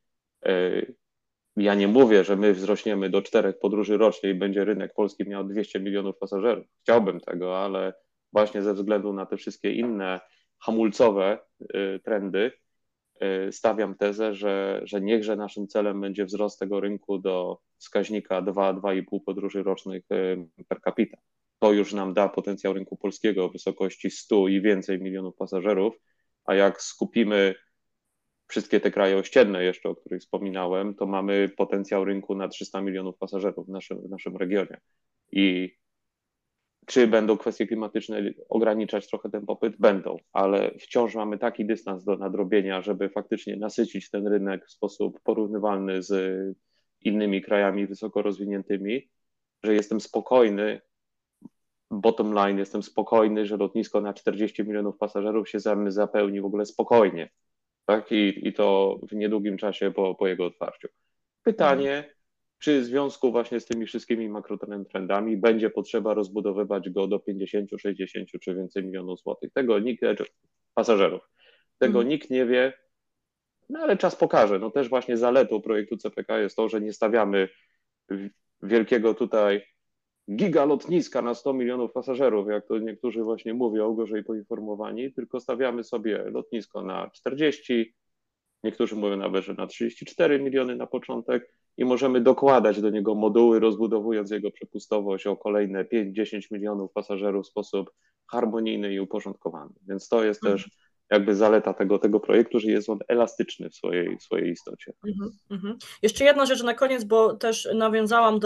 ja nie mówię, że my wzrośniemy do 4 podróży rocznie i będzie rynek polski miał 200 milionów pasażerów. Chciałbym tego, ale właśnie ze względu na te wszystkie inne hamulcowe trendy stawiam tezę, że niechże naszym celem będzie wzrost tego rynku do wskaźnika 2-2,5 podróży rocznych per capita. To już nam da potencjał rynku polskiego o wysokości 100 i więcej milionów pasażerów, a jak skupimy wszystkie te kraje ościenne jeszcze, o których wspominałem, to mamy potencjał rynku na 300 milionów pasażerów w naszym regionie. I czy będą kwestie klimatyczne ograniczać trochę ten popyt? Będą, ale wciąż mamy taki dystans do nadrobienia, żeby faktycznie nasycić ten rynek w sposób porównywalny z innymi krajami wysoko rozwiniętymi, że jestem spokojny, bottom line, jestem spokojny, że lotnisko na 40 milionów pasażerów się zapełni w ogóle spokojnie. Tak? I to w niedługim czasie po jego otwarciu. Pytanie, czy w związku właśnie z tymi wszystkimi makrotrendami będzie potrzeba rozbudowywać go do 50, 60 czy więcej milionów złotych. Pasażerów. Tego nikt nie wie, no ale czas pokaże. No też właśnie zaletą projektu CPK jest to, że nie stawiamy wielkiego tutaj gigalotniska na 100 milionów pasażerów, jak to niektórzy właśnie mówią, gorzej poinformowani, tylko stawiamy sobie lotnisko na 40, niektórzy mówią nawet, że na 34 miliony na początek i możemy dokładać do niego moduły, rozbudowując jego przepustowość o kolejne 5-10 milionów pasażerów w sposób harmonijny i uporządkowany. Więc to jest też jakby zaleta tego projektu, że jest on elastyczny w swojej istocie. Jeszcze jedna rzecz na koniec, bo też nawiązałam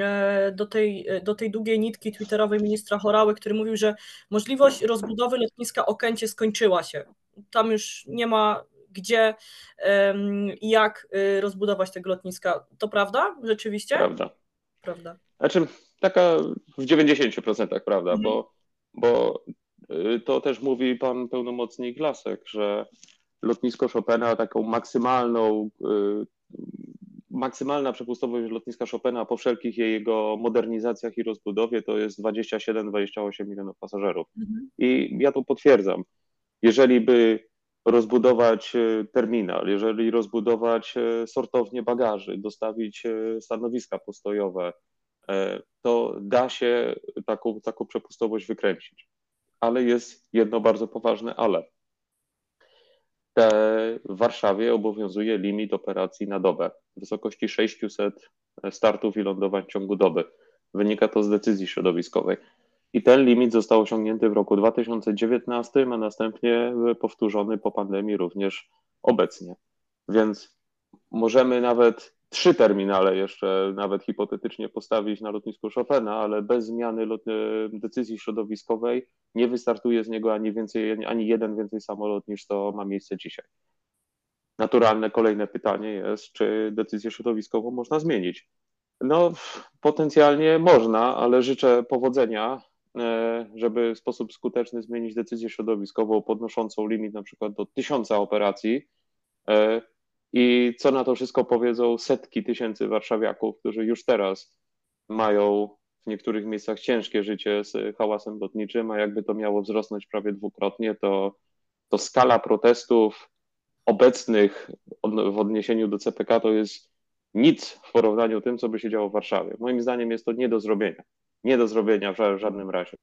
do tej długiej nitki twitterowej ministra Horały, który mówił, że możliwość rozbudowy lotniska Okęcie skończyła się. Tam już nie ma gdzie i jak rozbudować tego lotniska. To prawda? Rzeczywiście? Prawda. Znaczy, taka w 90% prawda, bo to też mówi pan pełnomocnik Lasek, że lotnisko Chopina, taką maksymalna przepustowość lotniska Chopina po wszelkich jego modernizacjach i rozbudowie to jest 27-28 milionów pasażerów. I ja to potwierdzam. Jeżeli by rozbudować terminal, jeżeli rozbudować sortownię bagaży, dostawić stanowiska postojowe, to da się taką przepustowość wykręcić. Ale jest jedno bardzo poważne ale. W Warszawie obowiązuje limit operacji na dobę w wysokości 600 startów i lądowań w ciągu doby. Wynika to z decyzji środowiskowej. I ten limit został osiągnięty w roku 2019, a następnie powtórzony po pandemii również obecnie. Więc możemy nawet 3 terminale jeszcze nawet hipotetycznie postawić na lotnisku Chopina, ale bez zmiany decyzji środowiskowej nie wystartuje z niego ani jeden więcej samolot niż to ma miejsce dzisiaj. Naturalne kolejne pytanie jest, czy decyzję środowiskową można zmienić? No, potencjalnie można, ale życzę powodzenia, żeby w sposób skuteczny zmienić decyzję środowiskową podnoszącą limit na przykład do 1000 operacji. I co na to wszystko powiedzą setki tysięcy warszawiaków, którzy już teraz mają w niektórych miejscach ciężkie życie z hałasem lotniczym, a jakby to miało wzrosnąć prawie dwukrotnie, to skala protestów obecnych w odniesieniu do CPK to jest nic w porównaniu z tym, co by się działo w Warszawie. Moim zdaniem jest to nie do zrobienia. Nie do zrobienia w żadnym razie.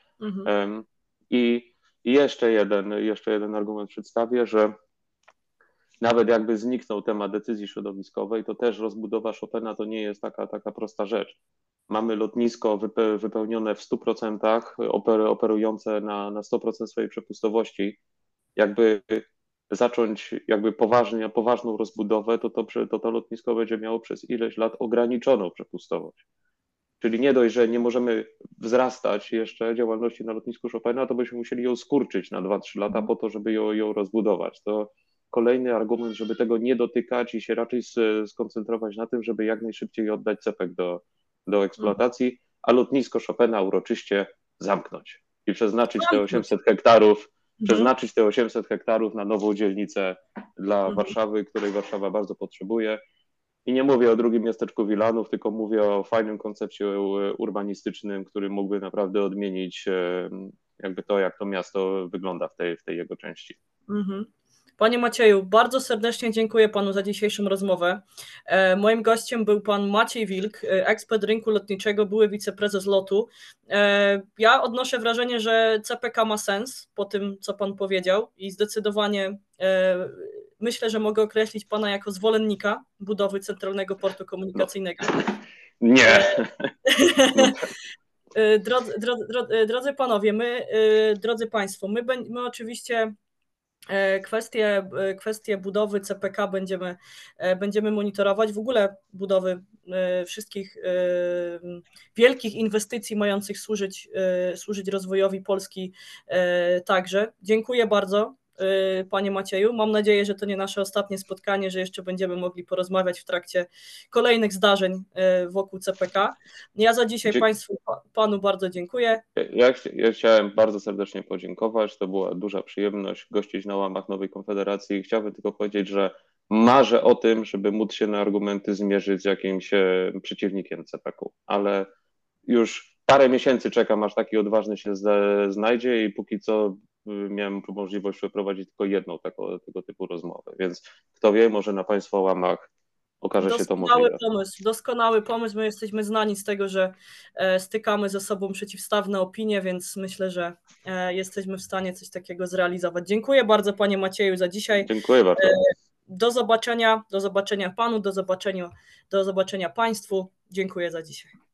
I jeszcze jeden argument przedstawię, że nawet jakby zniknął temat decyzji środowiskowej, to też rozbudowa Chopina to nie jest taka prosta rzecz. Mamy lotnisko wypełnione w 100%, operujące na 100% swojej przepustowości. Jakby zacząć jakby poważną rozbudowę, to lotnisko będzie miało przez ileś lat ograniczoną przepustowość. Czyli nie dość, że nie możemy wzrastać jeszcze działalności na lotnisku Chopina, to byśmy musieli ją skurczyć na 2-3 lata po to, żeby ją rozbudować. To kolejny argument, żeby tego nie dotykać i się raczej skoncentrować na tym, żeby jak najszybciej oddać CPK do eksploatacji, a lotnisko Chopina uroczyście zamknąć i przeznaczyć te 800 hektarów, przeznaczyć te 800 hektarów na nową dzielnicę dla Warszawy, której Warszawa bardzo potrzebuje. I nie mówię o drugim miasteczku Wilanów, tylko mówię o fajnym koncepcie urbanistycznym, który mógłby naprawdę odmienić jakby to, jak to miasto wygląda w tej jego części. Panie Macieju, bardzo serdecznie dziękuję panu za dzisiejszą rozmowę. Moim gościem był pan Maciej Wilk, ekspert rynku lotniczego, były wiceprezes LOT-u. Ja odnoszę wrażenie, że CPK ma sens po tym, co pan powiedział i zdecydowanie myślę, że mogę określić pana jako zwolennika budowy Centralnego Portu Komunikacyjnego. Nie. Drodzy panowie, drodzy państwo, my oczywiście kwestie budowy CPK będziemy monitorować, w ogóle budowy wszystkich wielkich inwestycji mających służyć rozwojowi Polski także. Dziękuję bardzo, panie Macieju. Mam nadzieję, że to nie nasze ostatnie spotkanie, że jeszcze będziemy mogli porozmawiać w trakcie kolejnych zdarzeń wokół CPK. Ja za dzisiaj panu bardzo dziękuję. Ja chciałem bardzo serdecznie podziękować. To była duża przyjemność gościć na łamach Nowej Konfederacji. Chciałbym tylko powiedzieć, że marzę o tym, żeby móc się na argumenty zmierzyć z jakimś przeciwnikiem CPK, ale już parę miesięcy czekam, aż taki odważny się znajdzie i póki co miałem możliwość przeprowadzić tylko jedną tego typu rozmowę, więc kto wie, może na państwa łamach okaże się to możliwe. Doskonały pomysł. My jesteśmy znani z tego, że stykamy ze sobą przeciwstawne opinie, więc myślę, że jesteśmy w stanie coś takiego zrealizować. Dziękuję bardzo, panie Macieju, za dzisiaj. Dziękuję bardzo. Do zobaczenia panu, do zobaczenia państwu. Dziękuję za dzisiaj.